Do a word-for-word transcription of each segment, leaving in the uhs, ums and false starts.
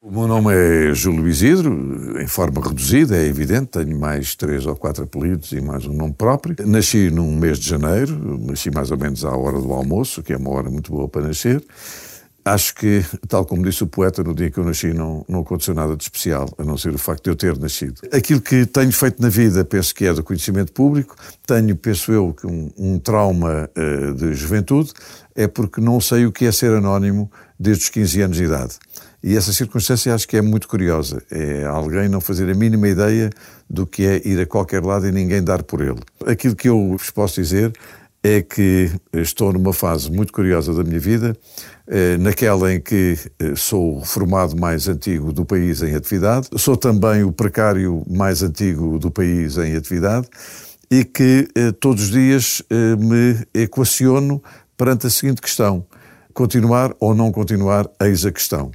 O meu nome é Júlio Isidro, em forma reduzida, é evidente, tenho mais três ou quatro apelidos e mais um nome próprio. Nasci num mês de janeiro, nasci mais ou menos à hora do almoço, que é uma hora muito boa para nascer. Acho que, tal como disse o poeta, no dia que eu nasci não, não aconteceu nada de especial, a não ser o facto de eu ter nascido. Aquilo que tenho feito na vida, penso que é do conhecimento público. Tenho, penso eu, que um, um trauma uh, de juventude é porque não sei o que é ser anónimo desde os quinze anos de idade. E essa circunstância acho que é muito curiosa. É alguém não fazer a mínima ideia do que é ir a qualquer lado e ninguém dar por ele. Aquilo que eu vos posso dizer é que estou numa fase muito curiosa da minha vida, naquela em que sou o reformado mais antigo do país em atividade, sou também o precário mais antigo do país em atividade e que todos os dias me equaciono perante a seguinte questão: continuar ou não continuar, eis a questão.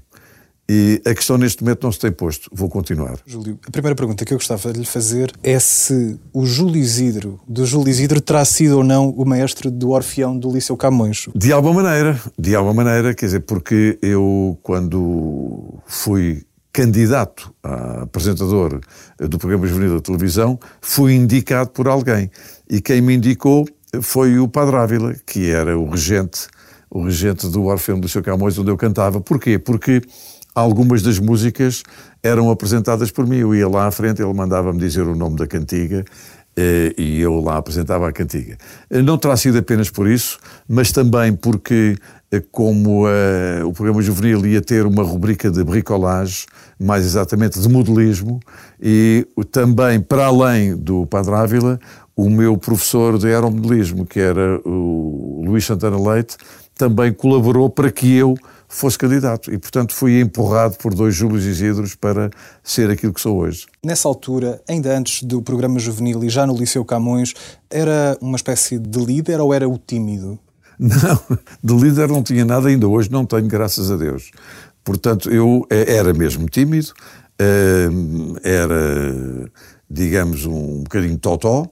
E a questão neste momento não se tem posto. Vou continuar. Júlio, a primeira pergunta que eu gostava de lhe fazer é se o Júlio Isidro, do Júlio Isidro, terá sido ou não o maestro do Orfeão do Liceu Camões. De alguma maneira, de alguma maneira, quer dizer, porque eu, quando fui candidato a apresentador do programa juvenil da televisão, fui indicado por alguém. E quem me indicou foi o Padre Ávila, que era o regente, o regente do Orfeão do Liceu Camões, onde eu cantava. Porquê? Porque algumas das músicas eram apresentadas por mim. Eu ia lá à frente, ele mandava-me dizer o nome da cantiga e eu lá apresentava a cantiga. Não terá sido apenas por isso, mas também porque, como uh, o programa juvenil ia ter uma rubrica de bricolage, mais exatamente de modelismo, e também, para além do Padre Ávila, o meu professor de aeromodelismo, que era o Luís Santana Leite, também colaborou para que eu fosse candidato e, portanto, fui empurrado por dois Júlios Isidros para ser aquilo que sou hoje. Nessa altura, ainda antes do programa juvenil e já no Liceu Camões, era uma espécie de líder ou era o tímido? Não, de líder não tinha nada, ainda hoje não tenho, graças a Deus. Portanto, eu era mesmo tímido, era, digamos, um bocadinho totó,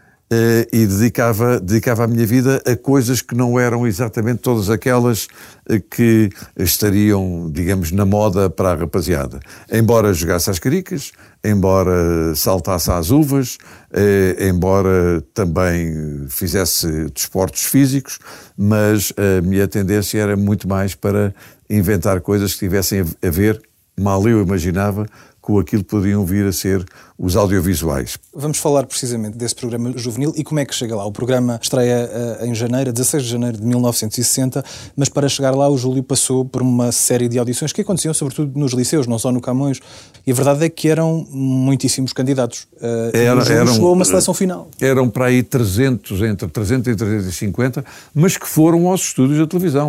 Uh, e dedicava, dedicava a minha vida a coisas que não eram exatamente todas aquelas uh, que estariam, digamos, na moda para a rapaziada. Embora jogasse às caricas, embora saltasse às uvas, uh, embora também fizesse desportos físicos, mas a minha tendência era muito mais para inventar coisas que tivessem a ver, mal eu imaginava, com aquilo que podiam vir a ser os audiovisuais. Vamos falar precisamente desse programa juvenil e como é que chega lá. O programa estreia uh, em janeiro, dezasseis de janeiro de mil novecentos e sessenta, mas para chegar lá o Júlio passou por uma série de audições que aconteciam sobretudo nos liceus, não só no Camões, e a verdade é que eram muitíssimos candidatos. Uh, Era, o Júlio eram, chegou a uma seleção final. Eram para aí trezentos, entre trezentos e trezentos e cinquenta, mas que foram aos estúdios da televisão.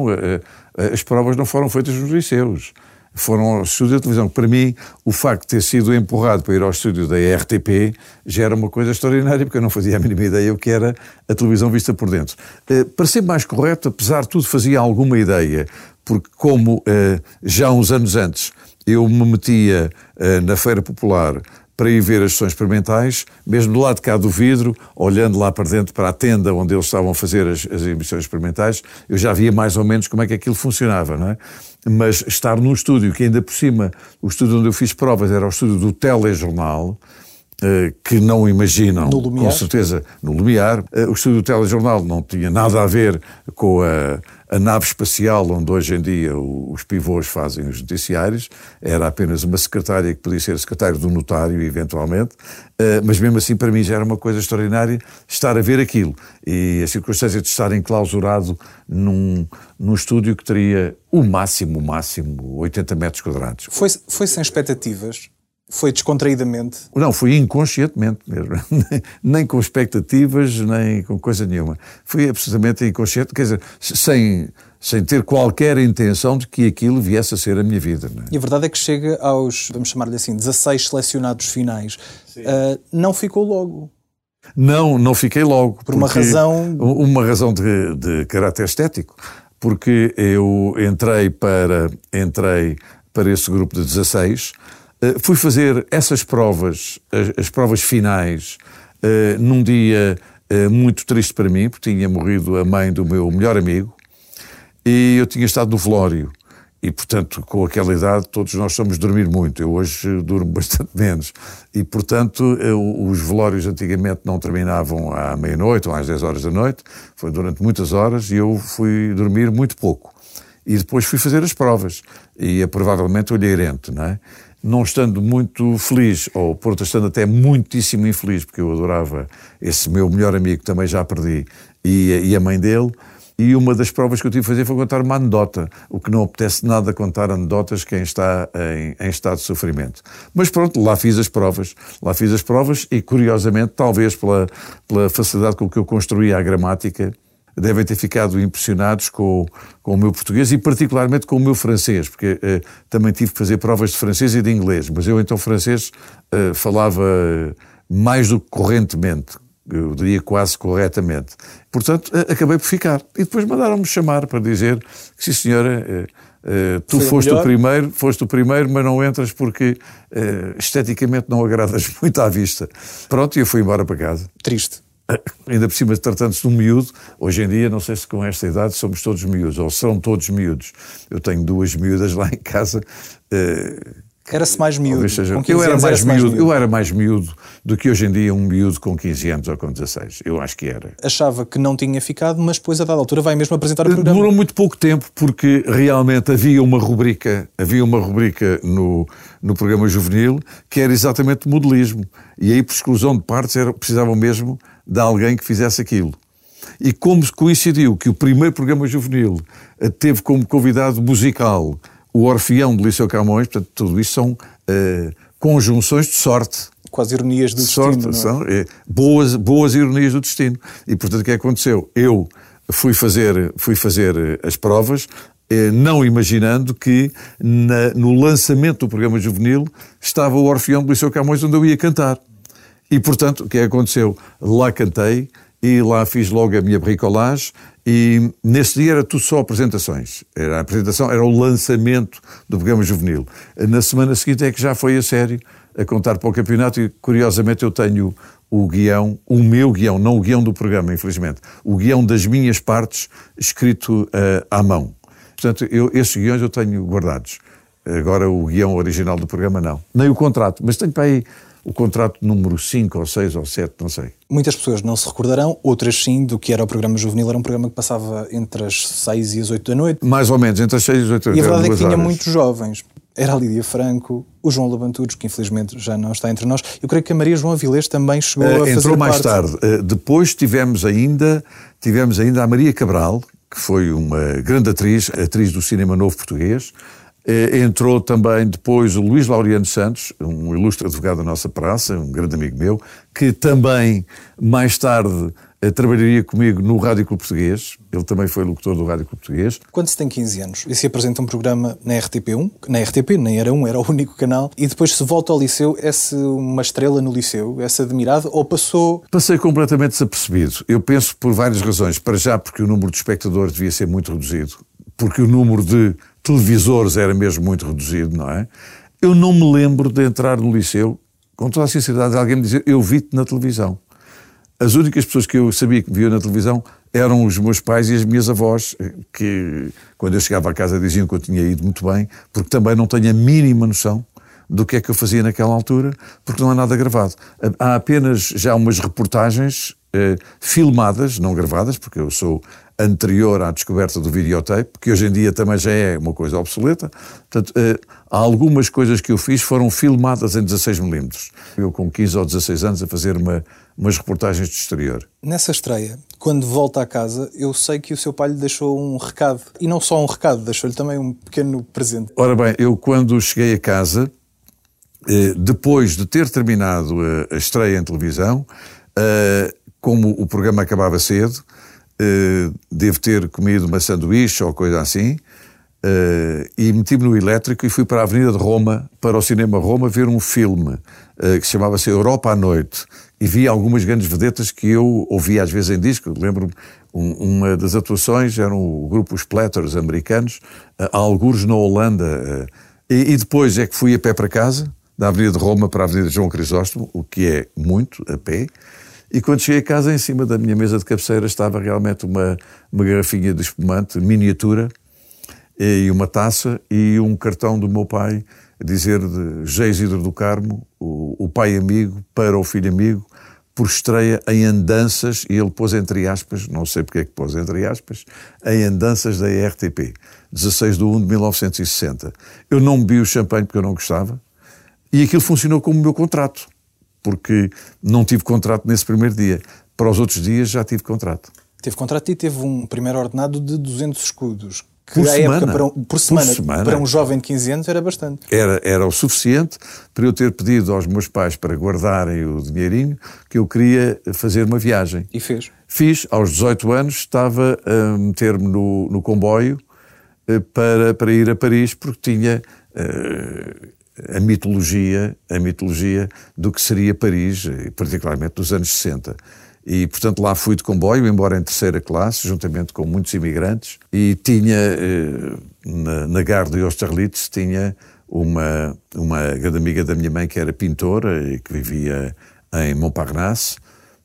As provas não foram feitas nos liceus. Foram aos estúdios da televisão. Para mim, o facto de ter sido empurrado para ir ao estúdio da R T P já era uma coisa extraordinária, porque eu não fazia a mínima ideia o que era a televisão vista por dentro. Uh, para ser mais correto, apesar de tudo, fazia alguma ideia, porque como uh, já uns anos antes eu me metia uh, na Feira Popular para ir ver as sessões experimentais, mesmo do lado de cá do vidro, olhando lá para dentro, para a tenda onde eles estavam a fazer as, as emissões experimentais, eu já via mais ou menos como é que aquilo funcionava, não é? Mas estar num estúdio, que ainda por cima, o estúdio onde eu fiz provas era o estúdio do Telejornal, que não imaginam, com certeza, no Lumiar. O estúdio do Telejornal não tinha nada a ver com a, a nave espacial onde hoje em dia os pivôs fazem os noticiários. Era apenas uma secretária que podia ser secretário do notário, eventualmente, mas mesmo assim para mim já era uma coisa extraordinária estar a ver aquilo. E a circunstância de estar enclausurado num, num estúdio que teria o máximo, o máximo, oitenta metros quadrados. Foi, foi sem expectativas? Foi descontraídamente? Não, foi inconscientemente mesmo. Nem com expectativas, nem com coisa nenhuma. Foi absolutamente inconsciente, quer dizer, sem, sem ter qualquer intenção de que aquilo viesse a ser a minha vida. Não é? E a verdade é que chega aos, vamos chamar-lhe assim, dezasseis selecionados finais. Uh, não ficou logo. Não, não fiquei logo. Por uma razão... Uma razão de, de caráter estético. Porque eu entrei para, entrei para esse grupo de dezasseis... Uh, fui fazer essas provas, as, as provas finais, uh, num dia uh, muito triste para mim, porque tinha morrido a mãe do meu melhor amigo, e eu tinha estado no velório. E, portanto, com aquela idade, todos nós somos de dormir muito. Eu hoje durmo bastante menos. E, portanto, os velórios antigamente não terminavam à meia-noite ou às dez horas da noite. Foi durante muitas horas e eu fui dormir muito pouco. E depois fui fazer as provas. E, é, provavelmente, olheirente, não é? Não estando muito feliz, ou por outro estando até muitíssimo infeliz, porque eu adorava esse meu melhor amigo, que também já perdi, e, e a mãe dele. E uma das provas que eu tive de fazer foi contar uma anedota, o que não apetece nada contar anedotas quem está em, em estado de sofrimento. Mas pronto, lá fiz as provas, lá fiz as provas e, curiosamente, talvez pela, pela facilidade com que eu construía a gramática, devem ter ficado impressionados com, com o meu português e particularmente com o meu francês, porque eh, também tive que fazer provas de francês e de inglês, mas eu então francês eh, falava mais do que correntemente, eu diria quase corretamente. Portanto, acabei por ficar. E depois mandaram-me chamar para dizer que, sim senhora, tu Foi foste melhor. o primeiro, foste o primeiro, mas não entras porque esteticamente não agradas muito à vista. Pronto, e eu fui embora para casa. Triste. Ainda por cima, tratando-se de um miúdo, hoje em dia, não sei se com esta idade somos todos miúdos, ou são todos miúdos. Eu tenho duas miúdas lá em casa. Era-se mais miúdo. Seja, com eu, era anos, mais mais miúdo, miúdo. eu era mais miúdo do que hoje em dia um miúdo com quinze anos ou com dezasseis. Eu acho que era. Achava que não tinha ficado, mas depois, a dada altura, vai mesmo apresentar o programa. Demorou muito pouco tempo, porque realmente havia uma rubrica, havia uma rubrica no, no programa juvenil que era exatamente modelismo. E aí, por exclusão de partes, era, precisavam mesmo de alguém que fizesse aquilo. E como coincidiu que o primeiro programa juvenil teve como convidado musical o Orfeão de Liceu Camões, portanto, tudo isto são uh, conjunções de sorte. Quase ironias do sorte, destino. São é, boas, boas ironias do destino. E, portanto, o que aconteceu? Eu fui fazer, fui fazer as provas, eh, não imaginando que na, no lançamento do programa juvenil estava o Orfeão de Liceu Camões, onde eu ia cantar. E, portanto, o que aconteceu? Lá cantei e lá fiz logo a minha bricolage. E nesse dia era tudo só apresentações. Era a apresentação, era o lançamento do programa juvenil. Na semana seguinte é que já foi a sério, a contar para o campeonato e, curiosamente, eu tenho o guião, o meu guião, não o guião do programa, infelizmente, o guião das minhas partes escrito uh, à mão. Portanto, eu, esses guiões eu tenho guardados. Agora o guião original do programa não. Nem o contrato, mas tenho para aí o contrato número cinco ou seis ou sete, não sei. Muitas pessoas não se recordarão, outras sim, do que era o programa juvenil. Era um programa que passava entre as seis e as oito da noite. Mais ou menos, entre as seis e as oito da noite. E a verdade é que tinha horas. muitos jovens. Era a Lídia Franco, o João Labantudos, que infelizmente já não está entre nós. Eu creio que a Maria João Avilés também chegou uh, a fazer Entrou mais parte. tarde. Uh, depois tivemos ainda, tivemos ainda a Maria Cabral, que foi uma grande atriz, atriz do cinema novo português. Entrou também depois o Luís Laureano Santos, um ilustre advogado da nossa praça, um grande amigo meu, que também, mais tarde, trabalharia comigo no Rádio Clube Português. Ele também foi locutor do Rádio Clube Português. Quando se tem quinze anos e se apresenta um programa na R T P um, na R T P nem era um, era o único canal, e depois se volta ao liceu, é-se uma estrela no liceu? É-se admirado ou passou... Passei completamente desapercebido. Eu penso por várias razões. Para já porque o número de espectadores devia ser muito reduzido, porque o número de televisores era mesmo muito reduzido, não é? Eu não me lembro de entrar no liceu, com toda a sinceridade, alguém me dizer, eu vi-te na televisão. As únicas pessoas que eu sabia que me viam na televisão eram os meus pais e as minhas avós, que quando eu chegava a casa diziam que eu tinha ido muito bem, porque também não tenho a mínima noção do que é que eu fazia naquela altura, porque não há nada gravado. Há apenas já umas reportagens eh, filmadas, não gravadas, porque eu sou anterior à descoberta do videotape, que hoje em dia também já é uma coisa obsoleta. Portanto, eh, há algumas coisas que eu fiz foram filmadas em dezasseis milímetros. Eu com quinze ou dezasseis anos a fazer uma, umas reportagens de exterior. Nessa estreia, quando volta a casa, eu sei que o seu pai lhe deixou um recado. E não só um recado, deixou-lhe também um pequeno presente. Ora bem, eu quando cheguei a casa, eh, depois de ter terminado a, a estreia em televisão, eh, como o programa acabava cedo, Uh, devo ter comido uma sanduíche ou coisa assim, uh, e meti-me no elétrico e fui para a Avenida de Roma, para o Cinema Roma, ver um filme uh, que chamava-se Europa à Noite, e vi algumas grandes vedetas que eu ouvia às vezes em disco. Lembro-me, um, uma das atuações era o grupo Os Platters americanos, uh, a algures na Holanda, uh, e, e depois é que fui a pé para casa, da Avenida de Roma para a Avenida João Crisóstomo, o que é muito, a pé. E quando cheguei a casa, em cima da minha mesa de cabeceira estava realmente uma, uma garrafinha de espumante, miniatura, e uma taça e um cartão do meu pai a dizer de José Isidro do Carmo, o, o pai amigo para o filho amigo, por estreia em andanças, e ele pôs entre aspas, não sei porque é que pôs entre aspas, em andanças da R T P, dezasseis de um de mil novecentos e sessenta. Eu não bebi o champanhe porque eu não gostava, e aquilo funcionou como o meu contrato, porque não tive contrato nesse primeiro dia. Para os outros dias já tive contrato. Teve contrato e teve um primeiro ordenado de duzentos escudos. Que Por à semana. época, para um, por, semana, por semana. Para um jovem de quinze anos era bastante. Era, era o suficiente para eu ter pedido aos meus pais para guardarem o dinheirinho que eu queria fazer uma viagem. E fez? Fiz, aos dezoito anos, estava a meter-me no, no comboio para, para ir a Paris, porque tinha uh, a mitologia, a mitologia do que seria Paris, particularmente dos anos sessenta. E, portanto, lá fui de comboio, embora em terceira classe, juntamente com muitos imigrantes, e tinha, na, na Gare de Austerlitz, tinha uma, uma grande amiga da minha mãe que era pintora e que vivia em Montparnasse,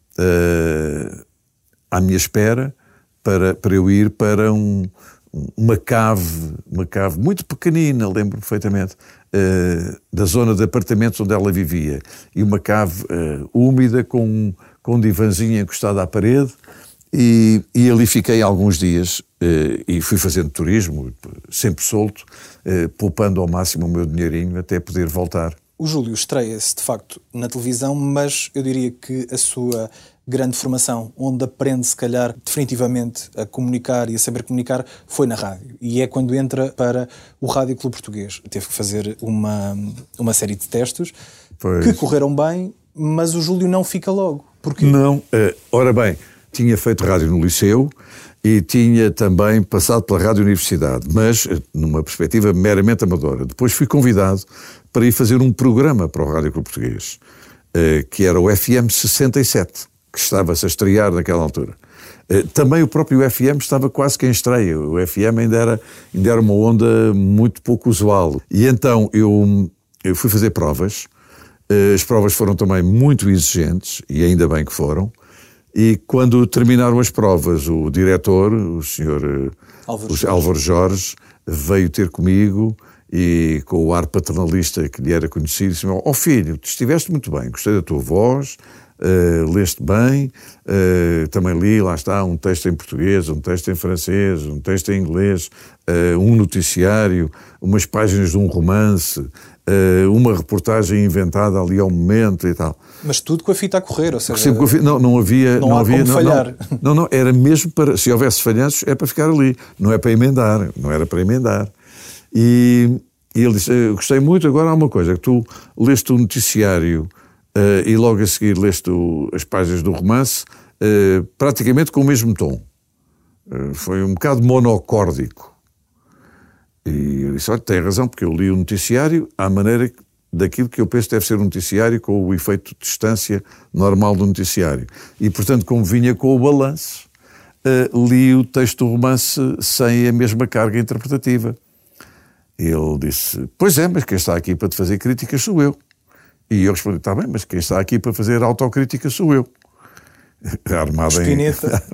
uh, à minha espera, para, para eu ir para um, uma cave, uma cave muito pequenina, lembro perfeitamente, uh, da zona de apartamentos onde ela vivia, e uma cave uh, úmida com um com um divanzinho encostado à parede, e, e ali fiquei alguns dias eh, e fui fazendo turismo, sempre solto, eh, poupando ao máximo o meu dinheirinho até poder voltar. O Júlio estreia-se, de facto, na televisão, mas eu diria que a sua grande formação, onde aprende, se calhar, definitivamente a comunicar e a saber comunicar, foi na rádio. E é quando entra para o Rádio Clube Português. Teve que fazer uma, uma série de testes pois. que correram bem, mas o Júlio não fica logo. Porquê? Não. Uh, ora bem, tinha feito rádio no liceu e tinha também passado pela Rádio Universidade, mas numa perspectiva meramente amadora. Depois fui convidado para ir fazer um programa para o Rádio Clube Português, uh, que era o F M sessenta e sete, que estava-se a estrear naquela altura. Uh, também o próprio F M estava quase que em estreia. O F M ainda era, ainda era uma onda muito pouco usual. E então eu, eu fui fazer provas. As provas foram também muito exigentes, e ainda bem que foram, e quando terminaram as provas, o diretor, o senhor Álvaro, o Álvaro Jorge, veio ter comigo e com o ar paternalista que lhe era conhecido, disse: ó oh, filho, estiveste muito bem, gostei da tua voz, uh, leste bem, uh, também li, lá está, um texto em português, um texto em francês, um texto em inglês, uh, um noticiário, umas páginas de um romance, Uh, uma reportagem inventada ali ao momento e tal. Mas tudo com a fita a correr, ou seja... Sempre com a fita, não, não havia... Não, não há havia, como não, falhar. Não, não, não, era mesmo para... Se houvesse falhanços, é para ficar ali. Não é para emendar. Não era para emendar. E, e ele disse: eu gostei muito, agora há uma coisa, que tu leste o noticiário uh, e logo a seguir leste o, as páginas do romance uh, praticamente com o mesmo tom. Uh, foi um bocado monocórdico. E eu disse: olha, tem razão, porque eu li o noticiário à maneira daquilo que eu penso deve ser um noticiário, com o efeito de distância normal do noticiário. E, portanto, como vinha com o balanço, uh, li o texto do romance sem a mesma carga interpretativa. Ele disse: pois é, mas quem está aqui para te fazer críticas sou eu. E eu respondi: está bem, mas quem está aqui para fazer autocrítica sou eu. Armado em,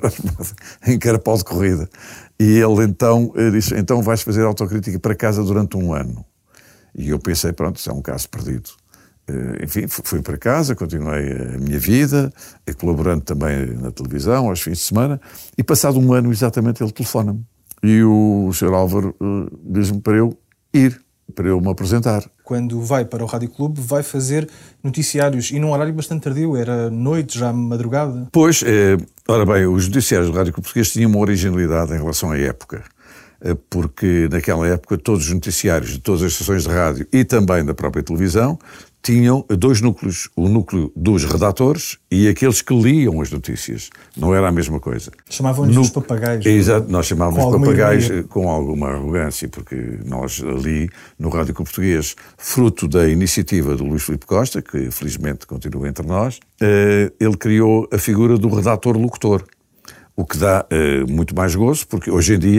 em carapau de corrida. E ele então disse: então vais fazer autocrítica para casa durante um ano. E eu pensei: pronto, isso é um caso perdido. Uh, enfim, fui para casa, continuei a minha vida, colaborando também na televisão, aos fins de semana, e passado um ano exatamente ele telefona-me. E o senhor Álvaro uh, diz-me para eu ir, para eu me apresentar. Quando vai para o Rádio Clube, vai fazer noticiários, e num horário bastante tardio, era noite, já madrugada. Pois, eh, ora bem, os noticiários do Rádio Clube Português tinham uma originalidade em relação à época, eh, porque naquela época todos os noticiários de todas as estações de rádio e também da própria televisão tinham dois núcleos, o núcleo dos redatores e aqueles que liam as notícias. Não era a mesma coisa. Chamavam-nos no... os papagaios. Exato, nós chamávamos papagaios ironia. Com alguma arrogância, porque nós ali no Rádio Clube Português, fruto da iniciativa do Luís Filipe Costa, que felizmente continua entre nós, ele criou a figura do redator-locutor, o que dá muito mais gozo, porque hoje em dia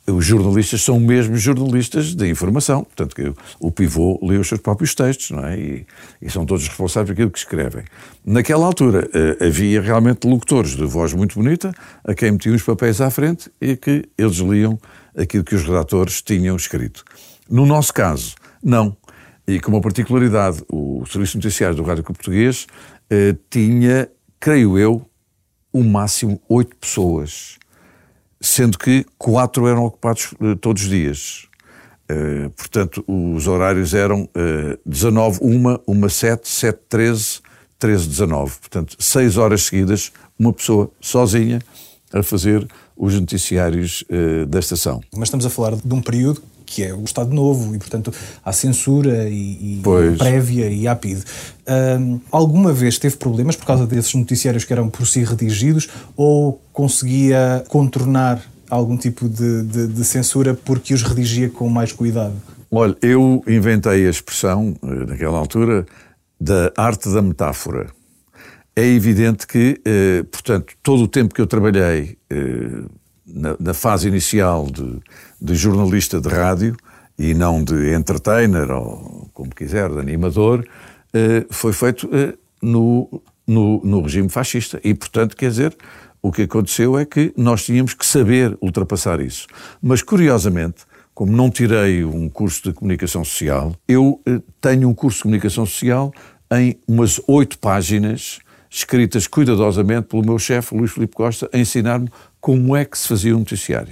os jornalistas são mesmo jornalistas de informação, portanto que o pivô lê os seus próprios textos, não é? E, e são todos responsáveis por aquilo que escrevem. Naquela altura havia realmente locutores de voz muito bonita, a quem metiam os papéis à frente e que eles liam aquilo que os redatores tinham escrito. No nosso caso, não. E com uma particularidade, o Serviço Noticiário do Rádio Clube Português eh, tinha, creio eu, o máximo oito pessoas, sendo que quatro eram ocupados uh, todos os dias. Uh, portanto, os horários eram uh, dezanove, uma, uma sete, sete, treze, treze, dezanove. Portanto, seis horas seguidas, uma pessoa sozinha a fazer os noticiários uh, da estação. Mas estamos a falar de um período que é o Estado Novo e, portanto, há censura e, e prévia e há P I D. Um, alguma vez teve problemas por causa desses noticiários que eram por si redigidos ou conseguia contornar algum tipo de, de, de censura porque os redigia com mais cuidado? Olha, eu inventei a expressão, naquela altura, da arte da metáfora. É evidente que, eh, portanto, todo o tempo que eu trabalhei eh, na, na fase inicial de, de jornalista de rádio e não de entertainer ou, como quiser, de animador, eh, foi feito eh, no, no, no regime fascista. E, portanto, quer dizer, o que aconteceu é que nós tínhamos que saber ultrapassar isso. Mas, curiosamente, como não tirei um curso de comunicação social, eu eh, tenho um curso de comunicação social em umas oito páginas escritas cuidadosamente pelo meu chefe, Luís Filipe Costa, a ensinar-me como é que se fazia um noticiário.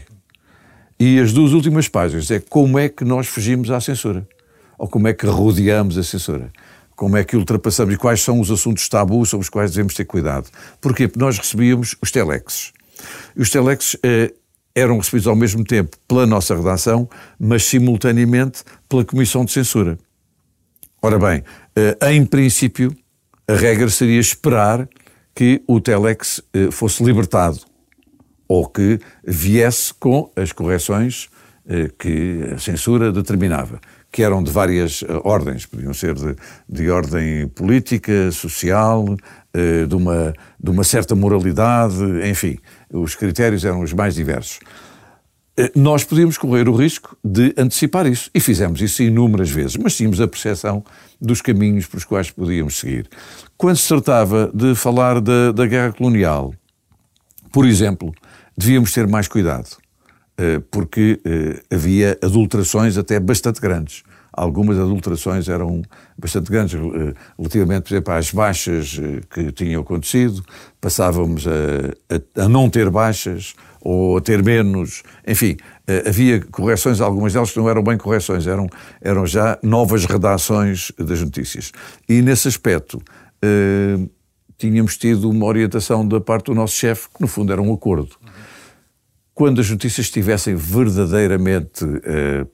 E as duas últimas páginas é como é que nós fugimos à censura, ou como é que rodeamos a censura, como é que ultrapassamos e quais são os assuntos tabus sobre os quais devemos ter cuidado. Porquê? Porque nós recebíamos os telexes. E os telexes eh, eram recebidos ao mesmo tempo pela nossa redação, mas simultaneamente pela Comissão de Censura. Ora bem, eh, em princípio, a regra seria esperar que o telex eh, fosse libertado ou que viesse com as correções eh, que a censura determinava, que eram de várias eh, ordens, podiam ser de, de ordem política, social, eh, de, uma, de uma certa moralidade, enfim, os critérios eram os mais diversos. Eh, nós podíamos correr o risco de antecipar isso, e fizemos isso inúmeras vezes, mas tínhamos a percepção dos caminhos pelos quais podíamos seguir. Quando se tratava de falar da, da guerra colonial, por exemplo, devíamos ter mais cuidado, porque havia adulterações até bastante grandes. Algumas adulterações eram bastante grandes relativamente, por exemplo, às baixas que tinham acontecido, passávamos a, a, a não ter baixas ou a ter menos, enfim, havia correções, algumas delas que não eram bem correções, eram, eram já novas redações das notícias. E nesse aspecto eh, tínhamos tido uma orientação da parte do nosso chefe, que no fundo era um acordo. Quando as notícias estivessem verdadeiramente eh,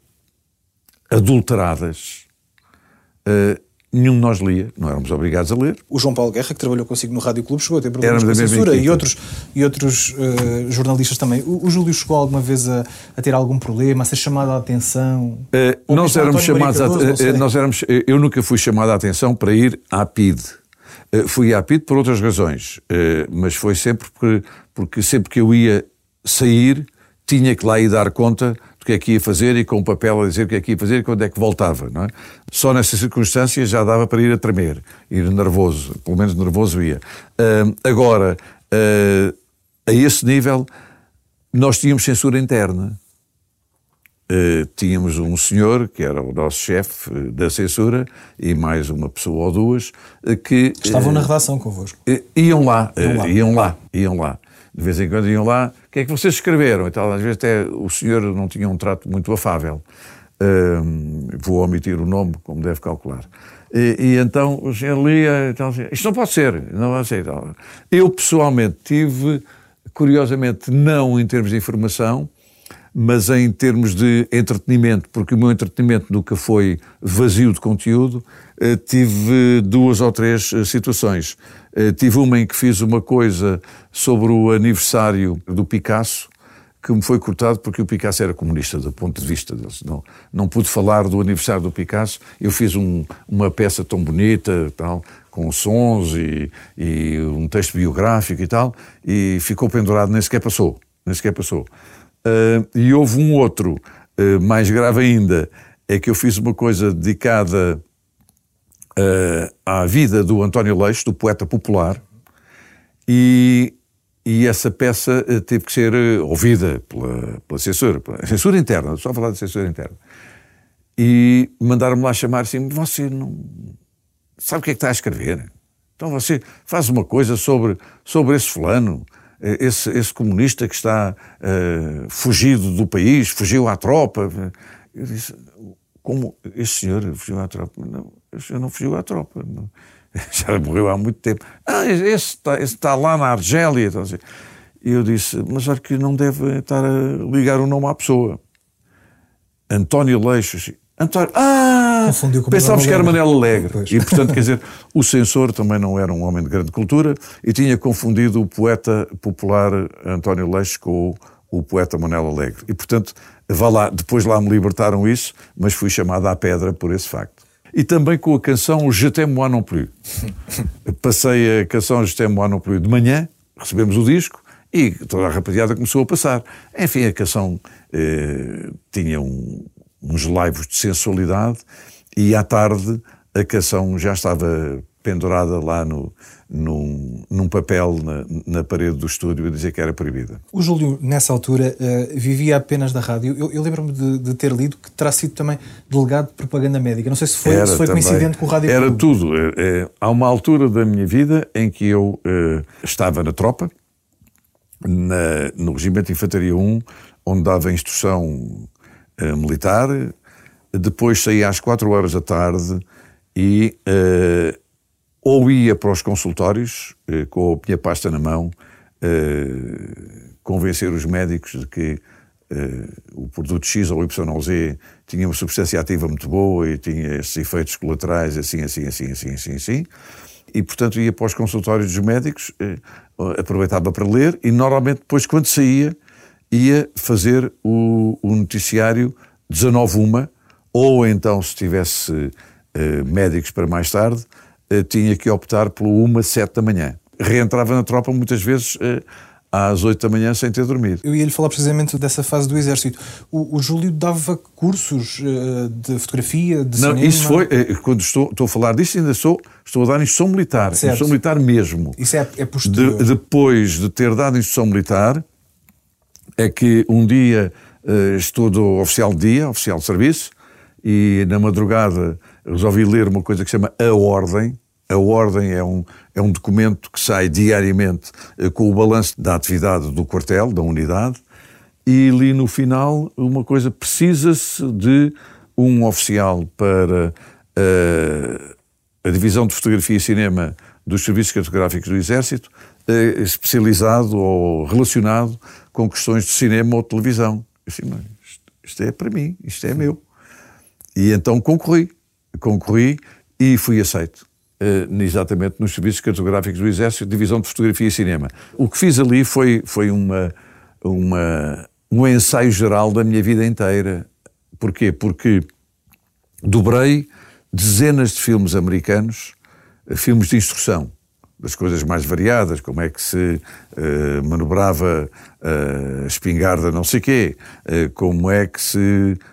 adulteradas, uh, nenhum de nós lia, não éramos obrigados a ler. O João Paulo Guerra, que trabalhou consigo no Rádio Clube, chegou a ter problemas com a censura, e outros, e outros uh, jornalistas também. O, o Júlio chegou alguma vez a, a ter algum problema, a ser chamado a atenção? Uh, nós éramos chamados a, uh, nós éramos, eu nunca fui chamado a atenção para ir à P I D. Uh, fui à P I D por outras razões, uh, mas foi sempre porque, porque sempre que eu ia sair, tinha que lá ir dar conta do que é que ia fazer e com o papel a dizer o que é que ia fazer e quando é que voltava, não é? Só nessa circunstância já dava para ir a tremer, ir nervoso, pelo menos nervoso ia. Uh, agora, uh, a esse nível, nós tínhamos censura interna. Uh, tínhamos um senhor, que era o nosso chefe uh, da censura, e mais uma pessoa ou duas, uh, que... Estavam uh, na redação convosco. Uh, iam lá, uh, iam lá, iam lá, iam lá. De vez em quando iam lá, o que é que vocês escreveram? E tal. Às vezes até o senhor não tinha um trato muito afável. Uh, vou omitir o nome, como deve calcular. E, e então o senhor lia e tal, isto não pode ser, não pode ser. Tal. Eu pessoalmente tive, curiosamente, não em termos de informação, mas em termos de entretenimento, porque o meu entretenimento nunca foi vazio de conteúdo, uh, tive duas ou três uh, situações. Uh, tive uma em que fiz uma coisa sobre o aniversário do Picasso, que me foi cortado porque o Picasso era comunista, do ponto de vista deles. Não, não pude falar do aniversário do Picasso. Eu fiz um, uma peça tão bonita, tal, com sons e, e um texto biográfico e tal, e ficou pendurado, nem sequer passou. Nem sequer passou. Uh, e houve um outro, uh, mais grave ainda, é que eu fiz uma coisa dedicada uh, à vida do António Leixo, do poeta popular, e, e essa peça uh, teve que ser uh, ouvida pela, pela censura, pela censura interna, só falar de censura interna. E mandaram-me lá chamar assim, você não sabe o que é que está a escrever? Então você faz uma coisa sobre, sobre esse fulano, esse, esse comunista que está uh, fugido do país, fugiu à tropa. Eu disse, como esse senhor fugiu à tropa? Não, esse senhor não fugiu à tropa. Não. Já morreu há muito tempo. Ah, esse está, esse está lá na Argélia. Então, assim. E eu disse, mas olha que não deve estar a ligar o nome à pessoa. António Leixo. António, ah, pensávamos que era Manela Alegre. Pois. E, portanto, quer dizer, o censor também não era um homem de grande cultura e tinha confundido o poeta popular António Leixo com o, o poeta Manela Alegre. E, portanto, vá lá, depois lá me libertaram isso, mas fui chamado à pedra por esse facto. E também com a canção Je t'aime moi non plus. Passei a canção Je t'aime moi non plus de manhã, recebemos o disco e toda a rapaziada começou a passar. Enfim, a canção eh, tinha um... uns laivos de sensualidade e à tarde a canção já estava pendurada lá no, num, num papel na, na parede do estúdio a dizer que era proibida. O Júlio, nessa altura, uh, vivia apenas da rádio. Eu, eu lembro-me de, de ter lido que terá sido também delegado de propaganda médica. Não sei se foi, se foi coincidente com o Rádio Era Clube. tudo. É, é, há uma altura da minha vida em que eu uh, estava na tropa, na, no Regimento de Infantaria um, onde dava instrução militar, depois saía às quatro horas da tarde e uh, ou ia para os consultórios uh, com a minha pasta na mão uh, convencer os médicos de que uh, o produto X ou Y Z tinha uma substância ativa muito boa e tinha esses efeitos colaterais assim, assim, assim, assim, assim, assim. E, portanto, ia para os consultórios dos médicos, uh, aproveitava para ler e, normalmente, depois, quando saía, ia fazer o, o noticiário dezanove uma, ou então, se tivesse uh, médicos para mais tarde, uh, tinha que optar pelo uma, sete da manhã. Reentrava na tropa muitas vezes uh, às oito da manhã sem ter dormido. Eu ia-lhe falar precisamente dessa fase do Exército. O, o Júlio dava cursos uh, de fotografia, de Não, cinema? Isso foi, uh, quando estou, estou a falar disso, ainda sou, estou a dar instrução militar. Certo. Instrução militar mesmo. Isso é, é posterior. De, depois de ter dado instrução militar, é que um dia uh, estou do oficial de dia, oficial de serviço, e na madrugada resolvi ler uma coisa que se chama A Ordem. A Ordem é um, é um documento que sai diariamente uh, com o balanço da atividade do quartel, da unidade, e li no final uma coisa, precisa-se de um oficial para uh, a Divisão de Fotografia e Cinema dos Serviços Cartográficos do Exército, uh, especializado ou relacionado com questões de cinema ou televisão. Eu disse, mas isto, isto é para mim, isto é meu. E então concorri, concorri e fui aceito, uh, exatamente nos Serviços Cartográficos do Exército, Divisão de Fotografia e Cinema. O que fiz ali foi, foi uma, uma, um ensaio geral da minha vida inteira. Porquê? Porque dobrei dezenas de filmes americanos, filmes de instrução, das coisas mais variadas, como é que se uh, manobrava a uh, espingarda não sei quê, uh, como é que se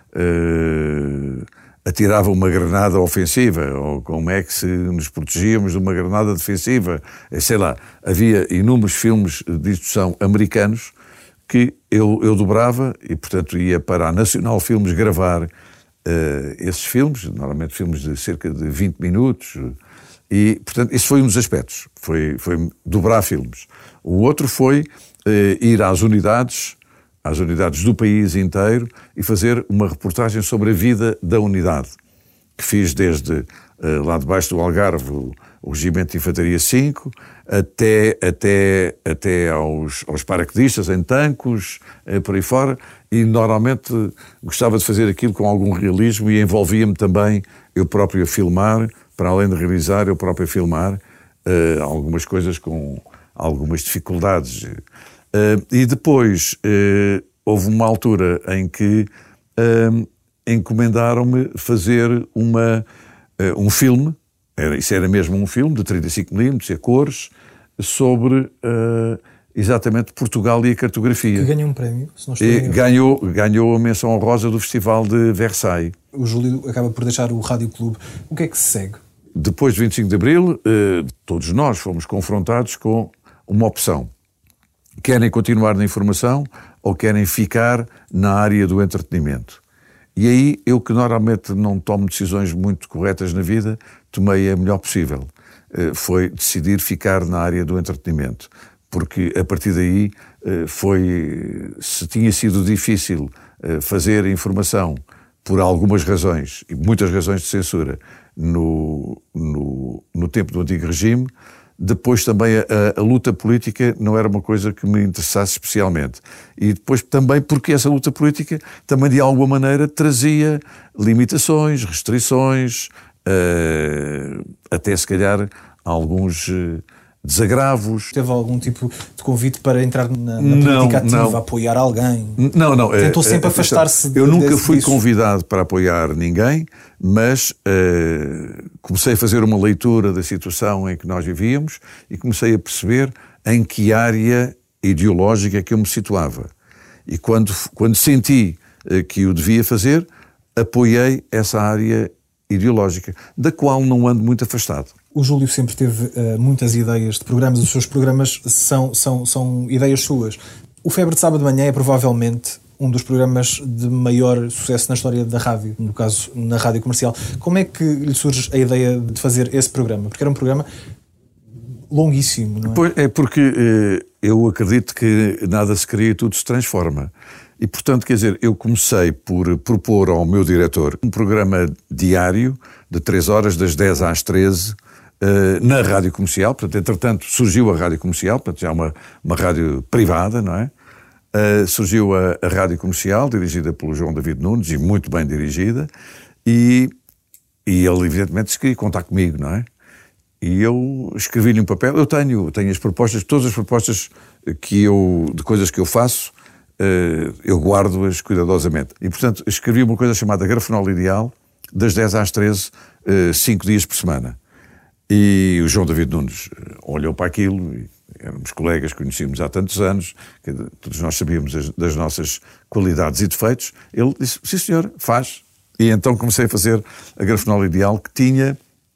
uh, atirava uma granada ofensiva, ou como é que se nos protegíamos de uma granada defensiva, sei lá. Havia inúmeros filmes de instrução americanos que eu, eu dobrava e, portanto, ia para a Nacional Filmes gravar uh, esses filmes, normalmente filmes de cerca de vinte minutos. E, portanto, esse foi um dos aspectos, foi, foi dobrar filmes. O outro foi eh, ir às unidades, às unidades do país inteiro e fazer uma reportagem sobre a vida da unidade, que fiz desde eh, lá debaixo do Algarve, o, o Regimento de Infantaria cinco, até, até, até aos, aos paraquedistas em Tancos, eh, por aí fora, e normalmente gostava de fazer aquilo com algum realismo e envolvia-me também eu próprio a filmar, para além de realizar, eu próprio a filmar uh, algumas coisas com algumas dificuldades. Uh, e depois uh, houve uma altura em que uh, encomendaram-me fazer uma, uh, um filme, era, isso era mesmo um filme de trinta e cinco milímetros, a cores, sobre uh, exatamente Portugal e a cartografia. Que ganhou um prémio, se não estou e ganhou, ganhou a menção honrosa do Festival de Versailles. O Júlio acaba por deixar o Rádio Clube. O que é que se segue? Depois de vinte e cinco de Abril, eh, todos nós fomos confrontados com uma opção. Querem continuar na informação ou querem ficar na área do entretenimento? E aí, eu que normalmente não tomo decisões muito corretas na vida, tomei a melhor possível. Eh, foi decidir ficar na área do entretenimento. Porque a partir daí foi, se tinha sido difícil fazer informação por algumas razões, e muitas razões de censura, no, no, no tempo do antigo regime, depois também a, a luta política não era uma coisa que me interessasse especialmente. E depois também porque essa luta política também de alguma maneira trazia limitações, restrições, uh, até se calhar alguns... Uh, desagravos. Teve algum tipo de convite para entrar na, na política ativa, não. apoiar alguém? Não, não. Tentou é, sempre é, afastar-se Eu de, nunca desse, fui disso. convidado para apoiar ninguém, mas uh, comecei a fazer uma leitura da situação em que nós vivíamos e comecei a perceber em que área ideológica que eu me situava. E quando, quando senti uh, que o devia fazer, apoiei essa área ideológica, da qual não ando muito afastado. O Júlio sempre teve uh, muitas ideias de programas, os seus programas são, são, são ideias suas. O Febre de Sábado de Manhã é provavelmente um dos programas de maior sucesso na história da rádio, no caso na rádio comercial. Como é que lhe surge a ideia de fazer esse programa? Porque era um programa longuíssimo, não é? Pois, é porque eh, eu acredito que nada se cria, tudo se transforma. E, portanto, quer dizer, eu comecei por propor ao meu diretor um programa diário de três horas, das dez às treze, Uh, na rádio comercial. Portanto, entretanto, surgiu a rádio comercial, portanto, já uma, uma rádio privada, não é? Uh, surgiu a, a rádio comercial, dirigida pelo João David Nunes, e muito bem dirigida, e, e ele, evidentemente, se queria contar comigo, não é? E eu escrevi-lhe um papel. Eu tenho, tenho as propostas, todas as propostas que eu, de coisas que eu faço, uh, eu guardo-as cuidadosamente. E, portanto, escrevi uma coisa chamada Grafenola Ideal, das dez às treze, uh, cinco dias por semana. E o João David Nunes olhou para aquilo, e éramos colegas, conhecíamos há tantos anos, que todos nós sabíamos das, das nossas qualidades e defeitos. Ele disse, sim senhor, faz. E então comecei a fazer a Grafenola Ideal, que tinha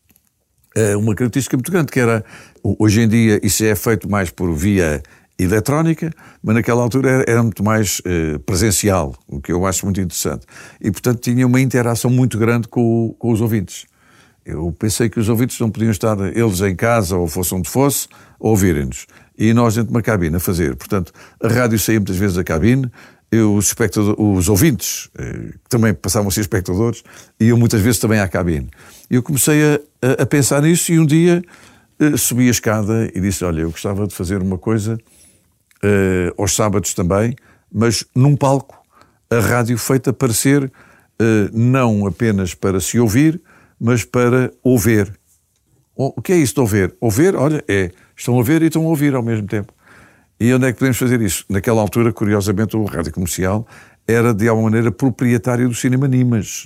uh, uma característica muito grande, que era, hoje em dia isso é feito mais por via eletrónica, mas naquela altura era, era muito mais uh, presencial, o que eu acho muito interessante. E portanto tinha uma interação muito grande com, com os ouvintes. Eu pensei que os ouvintes não podiam estar, eles em casa, ou fosse onde fosse, a ouvirem-nos. E nós dentro de uma cabine a fazer. Portanto, a rádio saía muitas vezes da cabine, eu, os, os ouvintes, que também passavam a ser espectadores, iam muitas vezes também à cabine. E eu comecei a, a, a pensar nisso e um dia uh, subi a escada e disse, olha, eu gostava de fazer uma coisa uh, aos sábados também, mas num palco, a rádio feita para ser uh, não apenas para se ouvir, mas para ouvir. O que é isso de ouvir? Ouvir, olha, é, estão a ver e estão a ouvir ao mesmo tempo. E onde é que podemos fazer isso? Naquela altura, curiosamente, o rádio comercial era, de alguma maneira, proprietário do Cinema Nimas.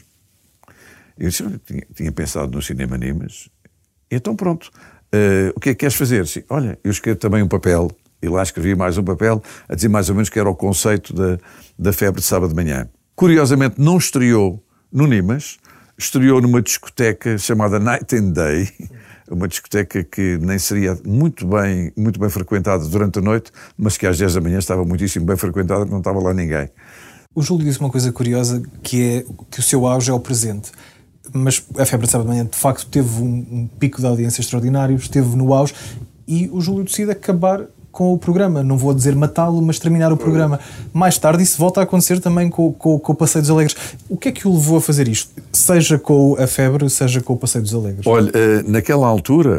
Eu disse, eu tinha, tinha pensado no Cinema Nimas. Então pronto, uh, o que é que queres fazer? Sim, olha, eu escrevo também um papel, e lá escrevi mais um papel, a dizer mais ou menos que era o conceito da, da Febre de Sábado de Manhã. Curiosamente, não estreou no Nimas, estreou numa discoteca chamada Night and Day, uma discoteca que nem seria muito bem, muito bem frequentada durante a noite, mas que às dez da manhã estava muitíssimo bem frequentada, porque não estava lá ninguém. O Júlio disse uma coisa curiosa, que é que o seu auge é o presente. Mas a Febre de Sábado de Manhã, de facto, teve um, um pico de audiência extraordinário, esteve no auge, e o Júlio decide acabar com o programa. Não vou dizer matá-lo, mas terminar o programa. Mais tarde isso volta a acontecer também com, com, com o Passeio dos Alegres. O que é que o levou a fazer isto? Seja com a Febre, seja com o Passeio dos Alegres. Olha, naquela altura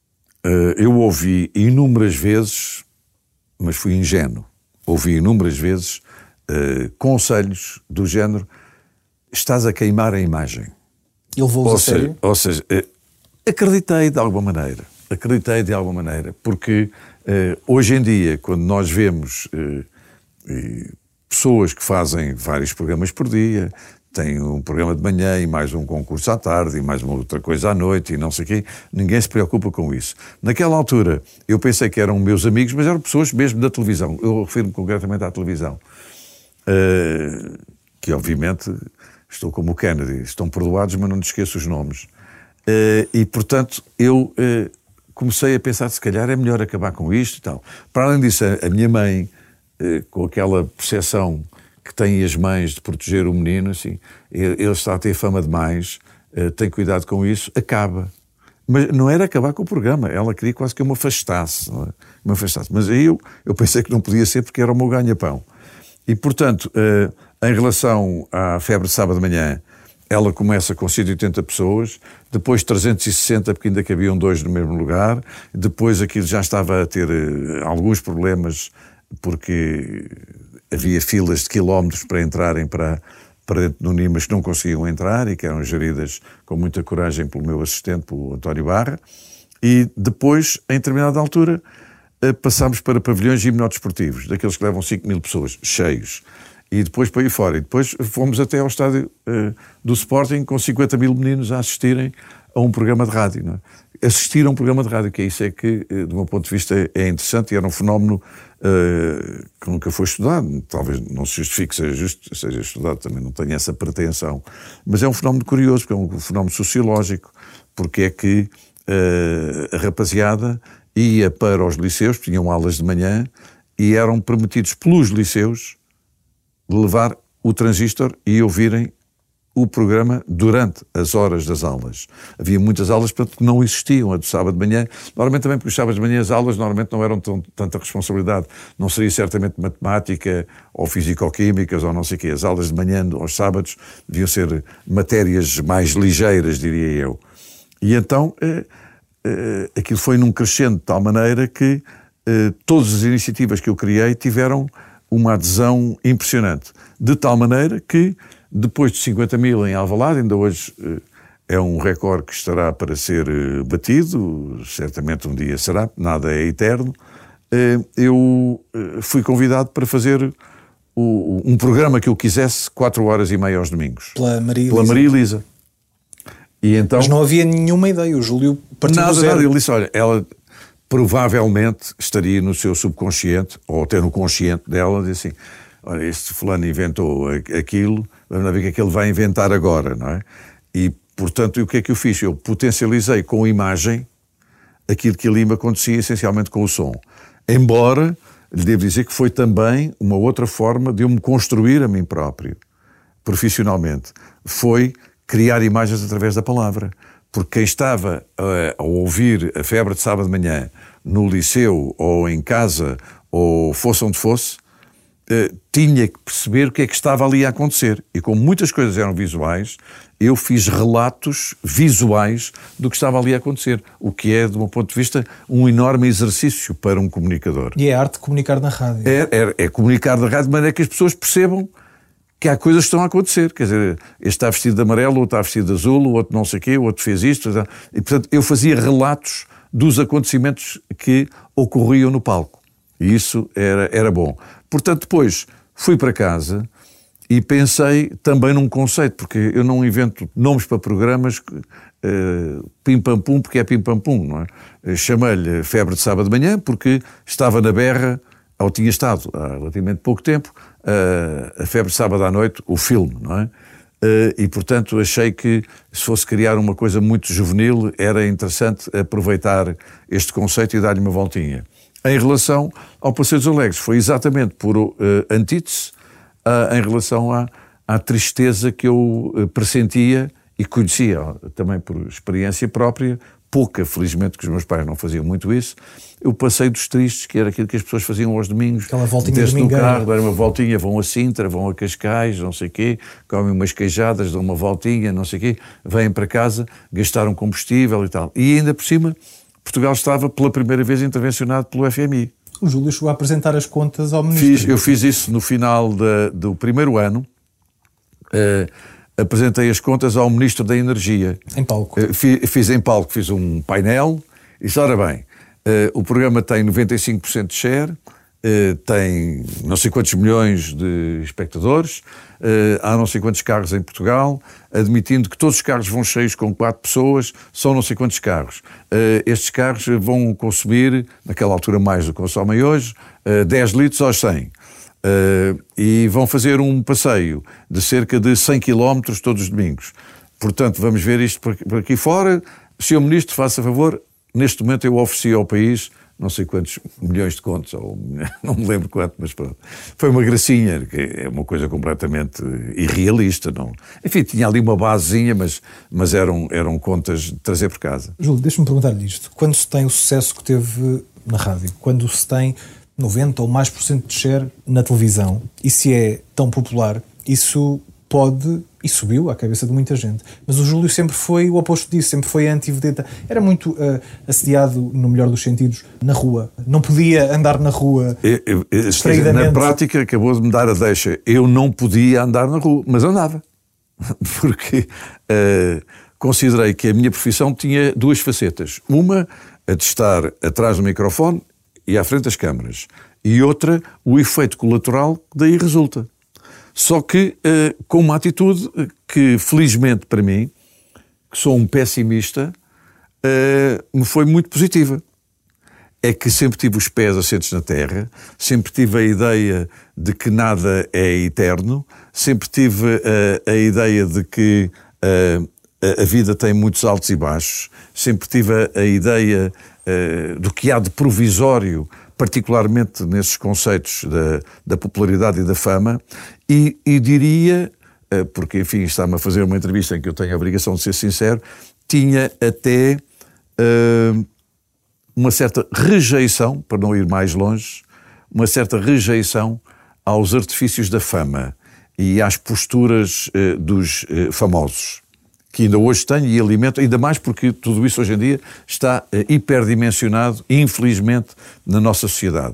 eu ouvi inúmeras vezes, mas fui ingênuo, ouvi inúmeras vezes conselhos do género: estás a queimar a imagem. Ele levou-os a sério? Ou seja, acreditei de alguma maneira. Acreditei de alguma maneira, porque Uh, hoje em dia, quando nós vemos uh, uh, pessoas que fazem vários programas por dia, tem um programa de manhã e mais um concurso à tarde e mais uma outra coisa à noite e não sei o quê. Ninguém se preocupa com isso. Naquela altura, eu pensei que eram meus amigos, mas eram pessoas mesmo da televisão. Eu refiro-me concretamente à televisão. Uh, que, obviamente, estou como o Kennedy. Estão perdoados, mas não te esqueço os nomes. Uh, e, portanto, eu uh, comecei a pensar, se calhar é melhor acabar com isto e tal. Para além disso, a, a minha mãe, uh, com aquela percepção que têm as mães de proteger o menino, assim, ele está a ter fama demais, uh, tem cuidado com isso, acaba. Mas não era acabar com o programa, ela queria quase que eu me afastasse, não é? me afastasse. Mas aí eu, eu pensei que não podia ser porque era o meu ganha-pão. E, portanto, uh, em relação à febre de sábado de manhã, ela começa com cento e oitenta pessoas, depois trezentos e sessenta, porque ainda cabiam dois no mesmo lugar, depois aquilo já estava a ter uh, alguns problemas, porque havia filas de quilómetros para entrarem para, para dentro do Nimas que não conseguiam entrar e que eram geridas com muita coragem pelo meu assistente, pelo António Barra. E depois, em determinada altura, passámos para pavilhões gimnodesportivos, daqueles que levam cinco mil pessoas, cheios. E depois para aí fora. E depois fomos até ao estádio uh, do Sporting com cinquenta mil meninos a assistirem a um programa de rádio. Não é? Assistir a um programa de rádio, que é isso é que, uh, do meu ponto de vista, é interessante e era um fenómeno uh, que nunca foi estudado. Talvez não se justifique, seja, just, seja estudado, também não tenho essa pretensão. Mas é um fenómeno curioso, porque é um fenómeno sociológico, porque é que uh, a rapaziada ia para os liceus, tinham aulas de manhã, e eram permitidos pelos liceus levar o transistor e ouvirem o programa durante as horas das aulas. Havia muitas aulas, portanto, que não existiam a do sábado de manhã. Normalmente também, porque os sábados de manhã as aulas normalmente não eram tão, tanta responsabilidade. Não seria certamente matemática ou físico-químicas ou não sei o quê. As aulas de manhã aos sábados deviam ser matérias mais ligeiras, diria eu. E então eh, eh, aquilo foi num crescendo de tal maneira que eh, todas as iniciativas que eu criei tiveram uma adesão impressionante. De tal maneira que, depois de cinquenta mil em Alvalade, ainda hoje eh, é um recorde que estará para ser eh, batido, certamente um dia será, nada é eterno, eh, eu eh, fui convidado para fazer o, um programa que eu quisesse, quatro horas e meia aos domingos. Pela Maria Pela Elisa. Maria Elisa. E então, mas não havia nenhuma ideia, o Júlio partiu nada, do zero. nada, ele disse, olha, ela provavelmente estaria no seu subconsciente, ou até no consciente dela, disse assim, olha, este fulano inventou aquilo, vamos ver o que é que ele vai inventar agora, não é? E, portanto, o que é que eu fiz? Eu potencializei com a imagem aquilo que ali me acontecia essencialmente com o som. Embora, lhe devo dizer que foi também uma outra forma de eu me construir a mim próprio, profissionalmente. Foi criar imagens através da palavra. Porque quem estava a, a ouvir a febre de sábado de manhã no liceu ou em casa ou fosse onde fosse, eh, tinha que perceber o que é que estava ali a acontecer. E como muitas coisas eram visuais, eu fiz relatos visuais do que estava ali a acontecer. O que é, do meu ponto de vista, um enorme exercício para um comunicador. E é a arte de comunicar na rádio. É, é, é comunicar na rádio de maneira que as pessoas percebam que há coisas que estão a acontecer, quer dizer, este está vestido de amarelo, o outro está vestido de azul, o outro não sei o quê, o outro fez isto, e portanto eu fazia relatos dos acontecimentos que ocorriam no palco, e isso era, era bom. Portanto depois fui para casa e pensei também num conceito, porque eu não invento nomes para programas uh, pim-pam-pum, porque é pim-pam-pum, não é? Chamei-lhe Febre de Sábado de Manhã, porque estava na berra, ou tinha estado há relativamente pouco tempo, Uh, a Febre de Sábado à Noite, o filme, não é? Uh, e, portanto, achei que se fosse criar uma coisa muito juvenil, era interessante aproveitar este conceito e dar-lhe uma voltinha. Em relação ao Passeio dos Alegres, foi exatamente por uh, antítese uh, em relação à, à tristeza que eu uh, pressentia e conhecia, uh, também por experiência própria, pouca, felizmente, que os meus pais não faziam muito isso, o Passeio dos Tristes, que era aquilo que as pessoas faziam aos domingos. Aquela voltinha desde o carro, domingueira. dar uma voltinha, vão a Sintra, vão a Cascais, não sei o quê, comem umas queijadas, dão uma voltinha, não sei o quê, vêm para casa, gastaram combustível e tal. E ainda por cima, Portugal estava pela primeira vez intervencionado pelo F M I. O Júlio chegou a apresentar as contas ao ministro. Fiz, eu fiz isso no final da, do primeiro ano. Uh, apresentei as contas ao Ministro da Energia. Em palco. Uh, fiz, fiz em palco, fiz um painel e disse, ora bem, uh, o programa tem noventa e cinco por cento de share, uh, uh, tem não sei quantos milhões de espectadores, uh, há não sei quantos carros em Portugal, admitindo que todos os carros vão cheios com quatro pessoas, são não sei quantos carros. Uh, estes carros vão consumir, naquela altura mais do que consomem hoje, uh, dez litros aos cem. Uh, e vão fazer um passeio de cerca de cem quilómetros todos os domingos. Portanto, vamos ver isto por aqui fora. senhor Ministro, faça favor, neste momento eu ofereci ao país não sei quantos milhões de contos, ou não me lembro quanto, mas pronto. Foi uma gracinha, que é uma coisa completamente irrealista. Não? Enfim, tinha ali uma basezinha, mas, mas eram, eram contas de trazer por casa. Júlio, deixa-me perguntar-lhe isto. Quando se tem o sucesso que teve na rádio, quando se tem noventa ou mais por cento de share na televisão, e se é tão popular, isso pode, e subiu à cabeça de muita gente. Mas o Júlio sempre foi o oposto disso, sempre foi anti-vedeta. Era muito uh, assediado, no melhor dos sentidos, na rua. Não podia andar na rua eu, eu, eu, distraidamente. Na prática, acabou de me dar a deixa. Eu não podia andar na rua, mas andava. Porque uh, considerei que a minha profissão tinha duas facetas. Uma, a de estar atrás do microfone e à frente das câmaras. E outra, o efeito colateral que daí resulta. Só que uh, com uma atitude que, felizmente para mim, que sou um pessimista, uh, me foi muito positiva. É que sempre tive os pés assentes na terra, sempre tive a ideia de que nada é eterno, sempre tive uh, a ideia de que uh, a vida tem muitos altos e baixos, sempre tive a, a ideia uh, do que há de provisório, particularmente nesses conceitos da, da popularidade e da fama, e, e diria, porque enfim está-me a fazer uma entrevista em que eu tenho a obrigação de ser sincero, tinha até uh, uma certa rejeição, para não ir mais longe, uma certa rejeição aos artifícios da fama e às posturas uh, dos uh, famosos, que ainda hoje tenho e alimento, ainda mais porque tudo isso hoje em dia está uh, hiperdimensionado, infelizmente, na nossa sociedade.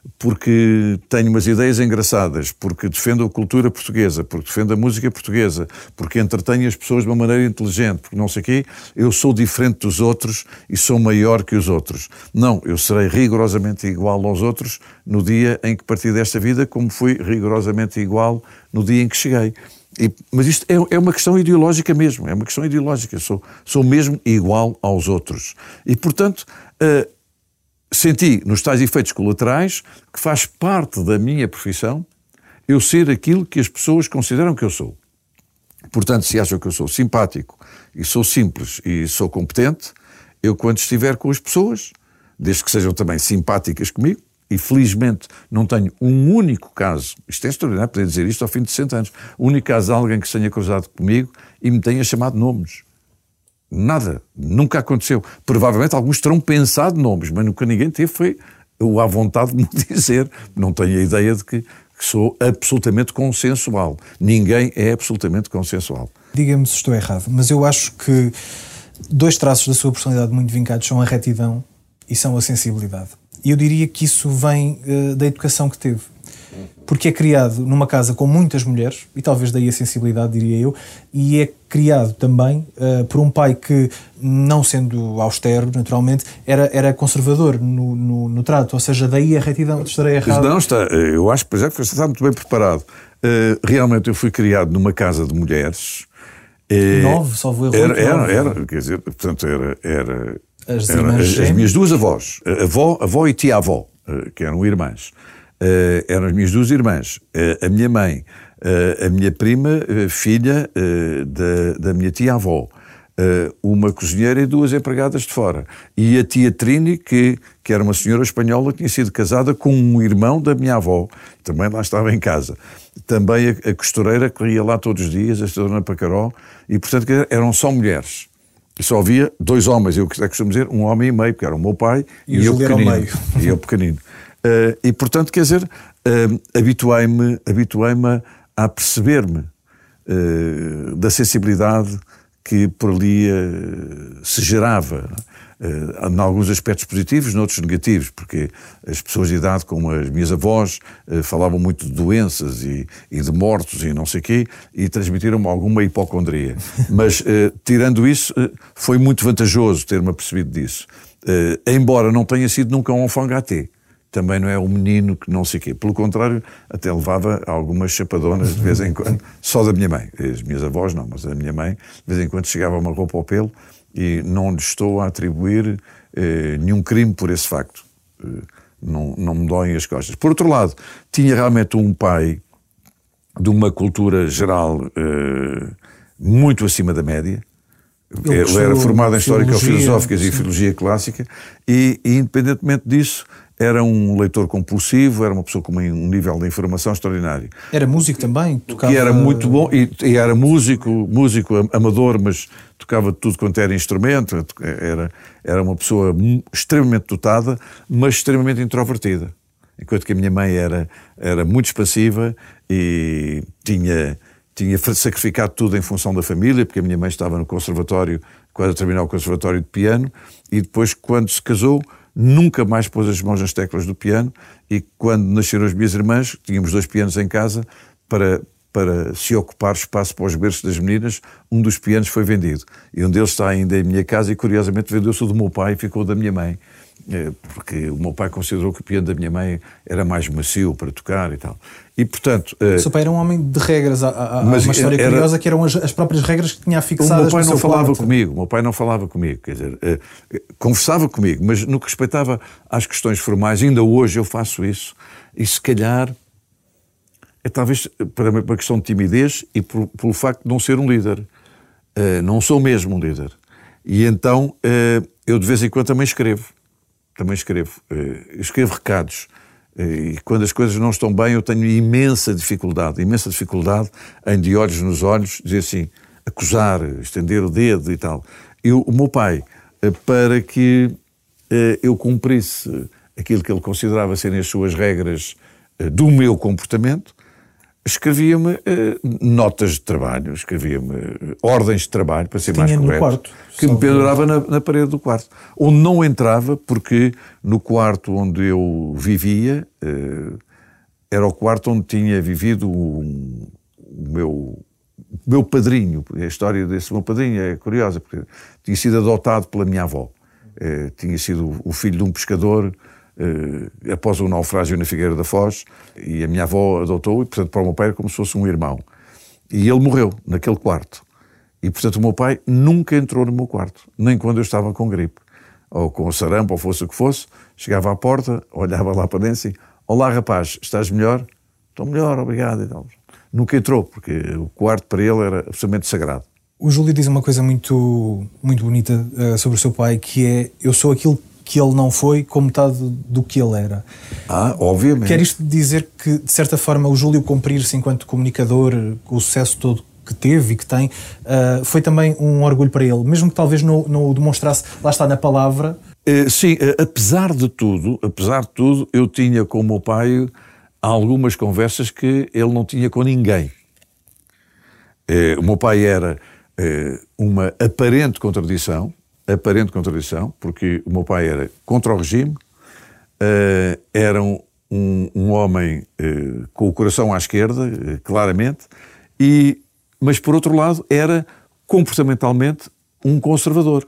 Porque tenho umas ideias engraçadas, porque defendo a cultura portuguesa, porque defendo a música portuguesa, porque entretenho as pessoas de uma maneira inteligente, porque não sei o quê, eu sou diferente dos outros e sou maior que os outros. Não, eu serei rigorosamente igual aos outros no dia em que parti desta vida, como fui rigorosamente igual no dia em que cheguei. E, mas isto é, é uma questão ideológica mesmo, é uma questão ideológica, sou, sou mesmo igual aos outros. E, portanto, uh, senti nos tais efeitos colaterais que faz parte da minha profissão eu ser aquilo que as pessoas consideram que eu sou. Portanto, se acham que eu sou simpático e sou simples e sou competente, eu quando estiver com as pessoas, desde que sejam também simpáticas comigo, e felizmente não tenho um único caso, isto é extraordinário poder dizer isto ao fim de sessenta anos, o único caso de alguém que se tenha cruzado comigo e me tenha chamado nomes. Nada, nunca aconteceu. Provavelmente alguns terão pensado nomes, mas nunca ninguém teve foi o à vontade de me dizer. Não tenho a ideia de que, que sou absolutamente consensual. Ninguém é absolutamente consensual. Diga-me se estou errado, mas eu acho que dois traços da sua personalidade muito vincados são a retidão e são a sensibilidade. E eu diria que isso vem uh, da educação que teve. Porque é criado numa casa com muitas mulheres, e talvez daí a sensibilidade, diria eu, e é criado também uh, por um pai que, não sendo austero, naturalmente, era, era conservador no, no, no trato, ou seja, daí a retidão. Estarei errado? Não, está, eu acho que você está muito bem preparado. Uh, realmente eu fui criado numa casa de mulheres. Uh, nove, salvo erro. Era, era, era, quer dizer, portanto, era... era as, era, as, as minhas duas avós, avó, avó e tia-avó, uh, que eram irmãs. Uh, eram as minhas duas irmãs, uh, a minha mãe, uh, a minha prima, uh, filha uh, da, da minha tia-avó, uh, uma cozinheira e duas empregadas de fora. E a tia Trini, que, que era uma senhora espanhola que tinha sido casada com um irmão da minha avó, também lá estava em casa. Também a, a costureira que ia lá todos os dias, a dona Pacaró, e portanto eram só mulheres. E só havia dois homens, eu costumo dizer, um homem e meio, porque era o meu pai e, e eu pequenino. Meio. E eu pequenino. Uh, e, portanto, quer dizer, uh, habituei-me, habituei-me a perceber-me uh, da sensibilidade que por ali uh, se gerava, uh, em alguns aspectos positivos, noutros negativos, porque as pessoas de idade, como as minhas avós, uh, falavam muito de doenças e, e de mortos e não sei o quê, e transmitiram-me alguma hipocondria. Mas, uh, tirando isso, uh, foi muito vantajoso ter-me apercebido disso. Uh, embora não tenha sido nunca um enfant gâté. também não é um menino que não sei o quê. Pelo contrário, até levava algumas chapadonas de vez em quando, só da minha mãe. As minhas avós não, mas a minha mãe, de vez em quando chegava uma roupa ao pelo, e não lhe estou a atribuir eh, nenhum crime por esse facto. Eh, não, não me doem as costas. Por outro lado, tinha realmente um pai de uma cultura geral eh, muito acima da média. Ele, Ele era formado em Histórica Filosóficas e Filologia Clássica e, e, independentemente disso, era um leitor compulsivo, era uma pessoa com um nível de informação extraordinário. Era músico também? Tocava... E era muito bom, e, e era músico, músico amador, mas tocava tudo quanto era instrumento, era, era uma pessoa extremamente dotada, mas extremamente introvertida. Enquanto que a minha mãe era, era muito expansiva e tinha... tinha sacrificado tudo em função da família, porque a minha mãe estava no conservatório, quase a terminar o conservatório de piano, e depois, quando se casou, nunca mais pôs as mãos nas teclas do piano, e quando nasceram as minhas irmãs, tínhamos dois pianos em casa, para, para se ocupar espaço para os berços das meninas, um dos pianos foi vendido. E um deles está ainda em minha casa, e curiosamente vendeu-se o do meu pai e ficou da minha mãe. Porque o meu pai considerou que o piano da minha mãe era mais macio para tocar e tal. E, portanto... O seu pai era um homem de regras. Há, há mas uma história era, curiosa que eram as, as próprias regras que tinha fixadas. O meu pai não falava quarto. comigo. O meu pai não falava comigo. Quer dizer, uh, conversava comigo, mas no que respeitava às questões formais, ainda hoje eu faço isso. E se calhar é talvez para uma questão de timidez e por, pelo facto de não ser um líder. Uh, não sou mesmo um líder. E então uh, eu de vez em quando também escrevo. Também escrevo. Eu escrevo recados. E quando as coisas não estão bem, eu tenho imensa dificuldade, imensa dificuldade em, de olhos nos olhos, dizer assim, acusar, estender o dedo e tal. Eu, o meu pai, para que eu cumprisse aquilo que ele considerava serem as suas regras do meu comportamento, escrevia-me uh, notas de trabalho, escrevia-me uh, ordens de trabalho, para ser Tinha mais correto, quarto, que me pendurava na, na parede do quarto, onde não entrava, porque no quarto onde eu vivia, uh, era o quarto onde tinha vivido um, o meu, meu padrinho. A história desse meu padrinho é curiosa, porque tinha sido adotado pela minha avó. Uh, tinha sido o filho de um pescador, Uh, após um naufrágio na Figueira da Foz, e a minha avó adotou-o, e portanto para o meu pai era como se fosse um irmão. E ele morreu naquele quarto. E portanto o meu pai nunca entrou no meu quarto, nem quando eu estava com gripe, ou com sarampo, ou fosse o que fosse. Chegava à porta, olhava lá para dentro e assim, olá rapaz, estás melhor? Estou melhor, obrigado. E tal. Nunca entrou, porque o quarto para ele era absolutamente sagrado. O Júlio diz uma coisa muito, muito bonita uh, sobre o seu pai, que é, eu sou aquilo que ele não foi com metade do que ele era. Ah, obviamente. Quer isto dizer que, de certa forma, o Júlio cumprir-se enquanto comunicador, com o sucesso todo que teve e que tem, uh, foi também um orgulho para ele, mesmo que talvez não, não o demonstrasse, lá está, na palavra. Uh, sim, uh, apesar de tudo, apesar de tudo, eu tinha com o meu pai algumas conversas que ele não tinha com ninguém. Uh, o meu pai era uh, uma aparente contradição, aparente contradição, porque o meu pai era contra o regime, uh, era um, um, um homem uh, com o coração à esquerda, uh, claramente, e, mas por outro lado era comportamentalmente um conservador.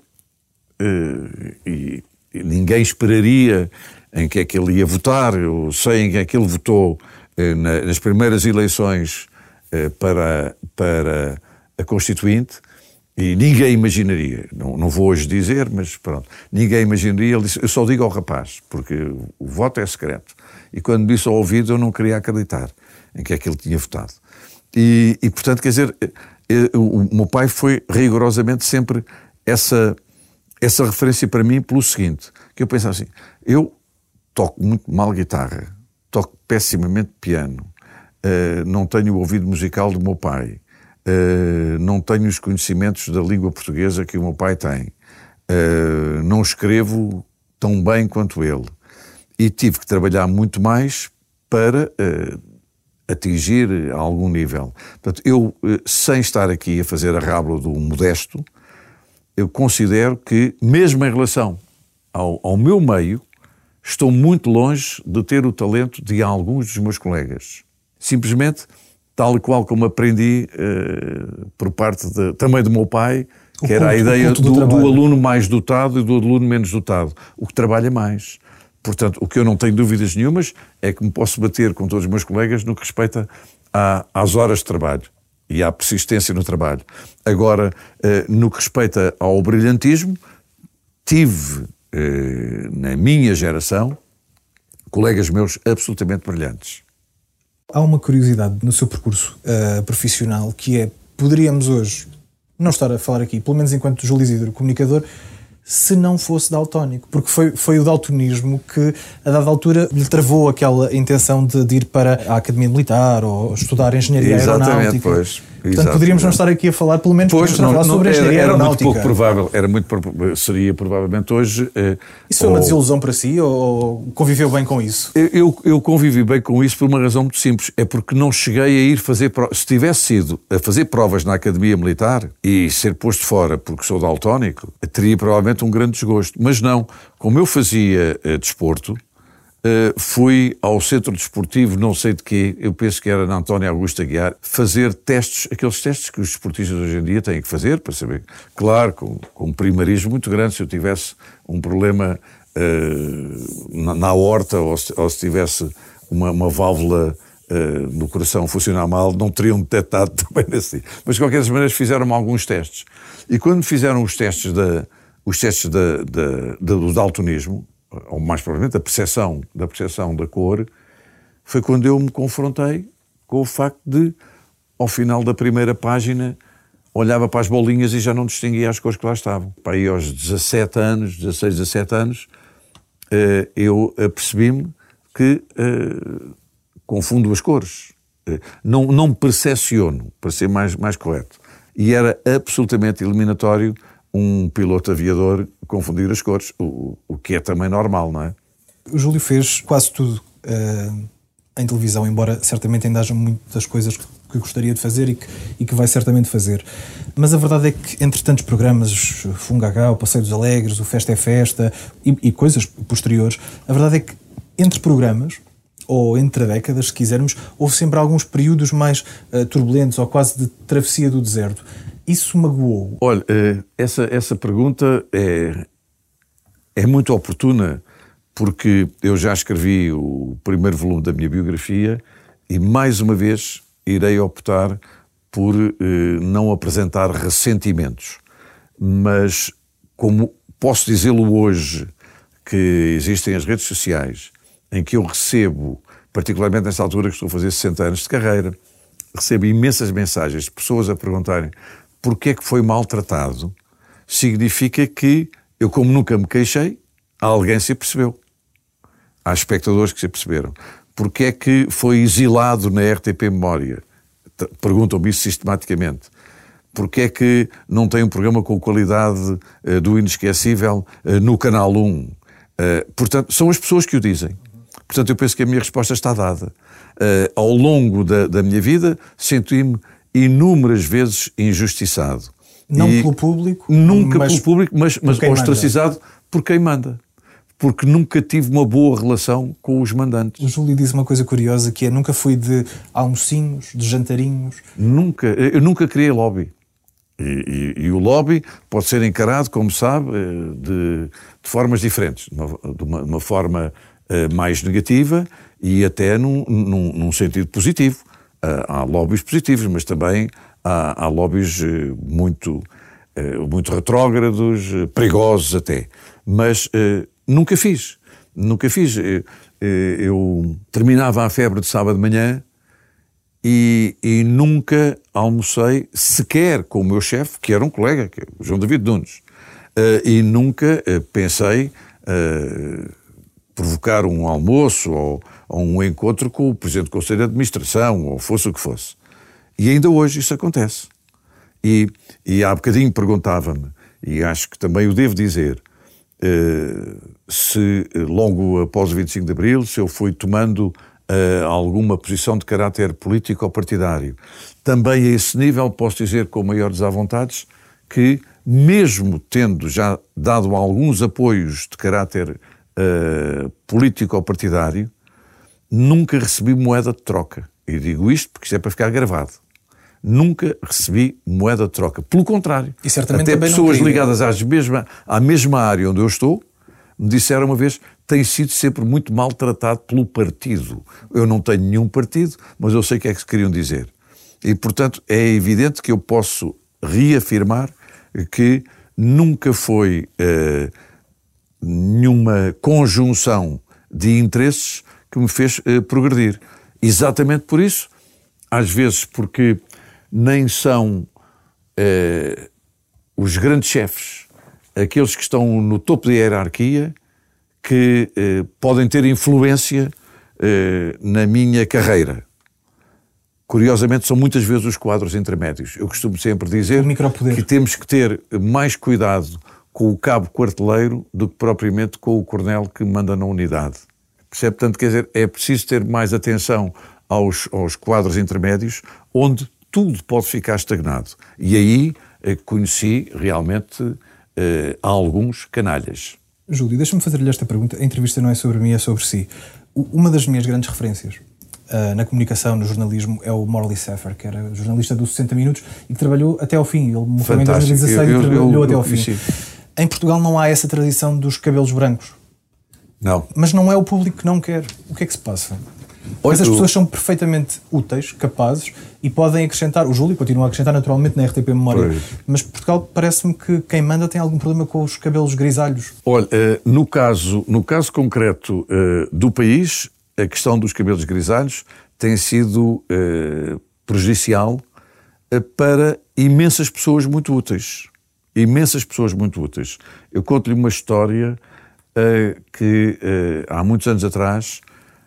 Uh, e, e ninguém esperaria em que é que ele ia votar. Eu sei em que é que ele votou uh, na, nas primeiras eleições uh, para, para a Constituinte. E ninguém imaginaria, não, não vou hoje dizer, mas pronto, ninguém imaginaria, ele disse, eu só digo ao rapaz, porque o voto é secreto. E quando disse ao ouvido, eu não queria acreditar em que é que ele tinha votado. E, e portanto, quer dizer, o meu pai foi rigorosamente sempre essa, essa referência para mim pelo seguinte, que eu pensava assim, eu toco muito mal guitarra, toco pessimamente piano, uh, não tenho o ouvido musical do meu pai, Uh, não tenho os conhecimentos da língua portuguesa que o meu pai tem, uh, não escrevo tão bem quanto ele e tive que trabalhar muito mais para uh, atingir algum nível. Portanto, eu, uh, sem estar aqui a fazer a rábula do modesto, eu considero que, mesmo em relação ao, ao meu meio, estou muito longe de ter o talento de alguns dos meus colegas. Simplesmente tal e qual como aprendi uh, por parte de, também do meu pai, que o era culto, a ideia do, do, do aluno mais dotado e do aluno menos dotado. O que trabalha mais. Portanto, o que eu não tenho dúvidas nenhumas é que me posso bater com todos os meus colegas no que respeita à, às horas de trabalho e à persistência no trabalho. Agora, eh, no que respeita ao brilhantismo, tive, eh, na minha geração, colegas meus absolutamente brilhantes. Há uma curiosidade no seu percurso uh, profissional que é, poderíamos hoje não estar a falar aqui, pelo menos enquanto Júlio Isidro, comunicador, se não fosse daltónico, porque foi, foi o daltonismo que, a dada altura, lhe travou aquela intenção de, de ir para a Academia Militar ou estudar Engenharia Exatamente, Aeronáutica. Pois. Portanto, Exato, poderíamos não exato. estar aqui a falar, pelo menos, pois, não, falar não, sobre a Engenharia era, era Aeronáutica. Muito pouco provável, era muito, seria provavelmente hoje... Eh, isso foi ou, uma desilusão para si ou conviveu bem com isso? Eu, eu convivi bem com isso por uma razão muito simples. É porque não cheguei a ir fazer... Se tivesse sido a fazer provas na Academia Militar e ser posto fora porque sou daltónico, teria provavelmente um grande desgosto. Mas não. Como eu fazia eh, desporto, Uh, fui ao centro desportivo, não sei de quê, eu penso que era na António Augusto Aguiar, fazer testes, aqueles testes que os desportistas hoje em dia têm que fazer, para saber, claro, com, com um primarismo muito grande, se eu tivesse um problema uh, na, na aorta ou se, ou se tivesse uma, uma válvula uh, no coração funcionar mal, não teriam detectado também nesse. Mas de qualquer maneira fizeram-me alguns testes. E quando fizeram os testes, da, os testes da, da, da, do daltonismo, ou mais provavelmente a percepção da percepção da cor, foi quando eu me confrontei com o facto de, ao final da primeira página, olhava para as bolinhas e já não distinguia as cores que lá estavam. Para aí aos dezassete anos, dezasseis, dezassete anos, eu percebi-me que confundo as cores. Não, não me percepciono, para ser mais, mais correto. E era absolutamente eliminatório um piloto aviador confundir as cores, o, o que é também normal, não é? O Júlio fez quase tudo uh, em televisão, embora certamente ainda haja muitas coisas que, que gostaria de fazer e que, e que vai certamente fazer. Mas a verdade é que entre tantos programas, Fungagá, o Passeio dos Alegres, o Festa é Festa e, e coisas posteriores, a verdade é que entre programas, ou entre décadas, se quisermos, houve sempre alguns períodos mais uh, turbulentos ou quase de travessia do deserto. Isso magoou? Olha, essa, essa pergunta é, é muito oportuna, porque eu já escrevi o primeiro volume da minha biografia e, mais uma vez, irei optar por eh, não apresentar ressentimentos. Mas, como posso dizê-lo hoje, que existem as redes sociais, em que eu recebo, particularmente nesta altura que estou a fazer sessenta anos de carreira, recebo imensas mensagens de pessoas a perguntarem porque é que foi maltratado, significa que eu, como nunca me queixei, alguém se apercebeu. Há espectadores que se aperceberam. Porque é que foi exilado na R T P Memória? Perguntam-me isso sistematicamente. Porque é que não tem um programa com qualidade uh, do inesquecível uh, no Canal um? Uh, portanto, são as pessoas que o dizem. Portanto, eu penso que a minha resposta está dada. Uh, ao longo da, da minha vida, senti-me inúmeras vezes injustiçado. Não e pelo público? Nunca pelo público, mas, mas ostracizado manda. Por quem manda. Porque nunca tive uma boa relação com os mandantes. O Júlio disse uma coisa curiosa, que é nunca fui de almocinhos, de jantarinhos. Nunca. Eu nunca criei lobby. E, e, e o lobby pode ser encarado, como sabe, de, de formas diferentes. De uma, de uma, de uma forma uh, mais negativa e até num, num, num sentido positivo. Uh, há lobbies positivos, mas também há, há lobbies uh, muito, uh, muito retrógrados, uh, perigosos até. Mas uh, nunca fiz. Nunca fiz. Uh, uh, eu terminava a febre de sábado de manhã e, e nunca almocei sequer com o meu chefe, que era um colega, que é o João David Nunes. Uh, e nunca uh, pensei uh, provocar um almoço ou, ou um encontro com o Presidente do Conselho de Administração, ou fosse o que fosse. E ainda hoje isso acontece. E, e há bocadinho perguntava-me, e acho que também o devo dizer, uh, se logo após o vinte e cinco de Abril, se eu fui tomando uh, alguma posição de caráter político ou partidário. Também a esse nível posso dizer com maior desavontades que, mesmo tendo já dado alguns apoios de caráter uh, político ou partidário, nunca recebi moeda de troca. E digo isto porque isto é para ficar gravado. Nunca recebi moeda de troca. Pelo contrário, e certamente até pessoas ligadas às mesma, à mesma área onde eu estou me disseram uma vez, tem sido sempre muito maltratado pelo partido. Eu não tenho nenhum partido, mas eu sei o que é que se queriam dizer. E, portanto, é evidente que eu posso reafirmar que nunca foi uh, nenhuma conjunção de interesses que me fez uh, progredir. Exatamente por isso, às vezes porque nem são uh, os grandes chefes, aqueles que estão no topo da hierarquia, que uh, podem ter influência uh, na minha carreira. Curiosamente, são muitas vezes os quadros intermédios. Eu costumo sempre dizer que temos que ter mais cuidado com o cabo quarteleiro do que propriamente com o coronel que manda na unidade. Percebe? Portanto, quer dizer, é preciso ter mais atenção aos, aos quadros intermédios, onde tudo pode ficar estagnado. E aí eh, conheci realmente eh, alguns canalhas. Júlio, deixa-me fazer-lhe esta pergunta. A entrevista não é sobre mim, é sobre si. Uma das minhas grandes referências Uh, na comunicação, no jornalismo, é o Morley Safer, que era jornalista do sessenta minutos e que trabalhou até ao fim. Ele morreu em dois mil e dezasseis e trabalhou eu, eu, até ao fim. Sim. Em Portugal não há essa tradição dos cabelos brancos. Não. Mas não é o público que não quer. O que é que se passa? Mas as pessoas são perfeitamente úteis, capazes e podem acrescentar. O Júlio continua a acrescentar naturalmente na R T P Memória. Pois. Mas Portugal parece-me que quem manda tem algum problema com os cabelos grisalhos. Olha, no caso, no caso concreto do país, a questão dos cabelos grisalhos tem sido eh, prejudicial eh, para imensas pessoas muito úteis. Imensas pessoas muito úteis. Eu conto-lhe uma história eh, que eh, há muitos anos atrás,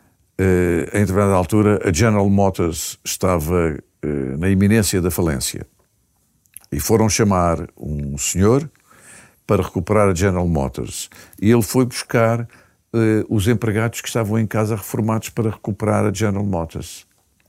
eh, em determinada altura, a General Motors estava eh, na iminência da falência. E foram chamar um senhor para recuperar a General Motors. E ele foi buscar Uh, os empregados que estavam em casa reformados para recuperar a General Motors.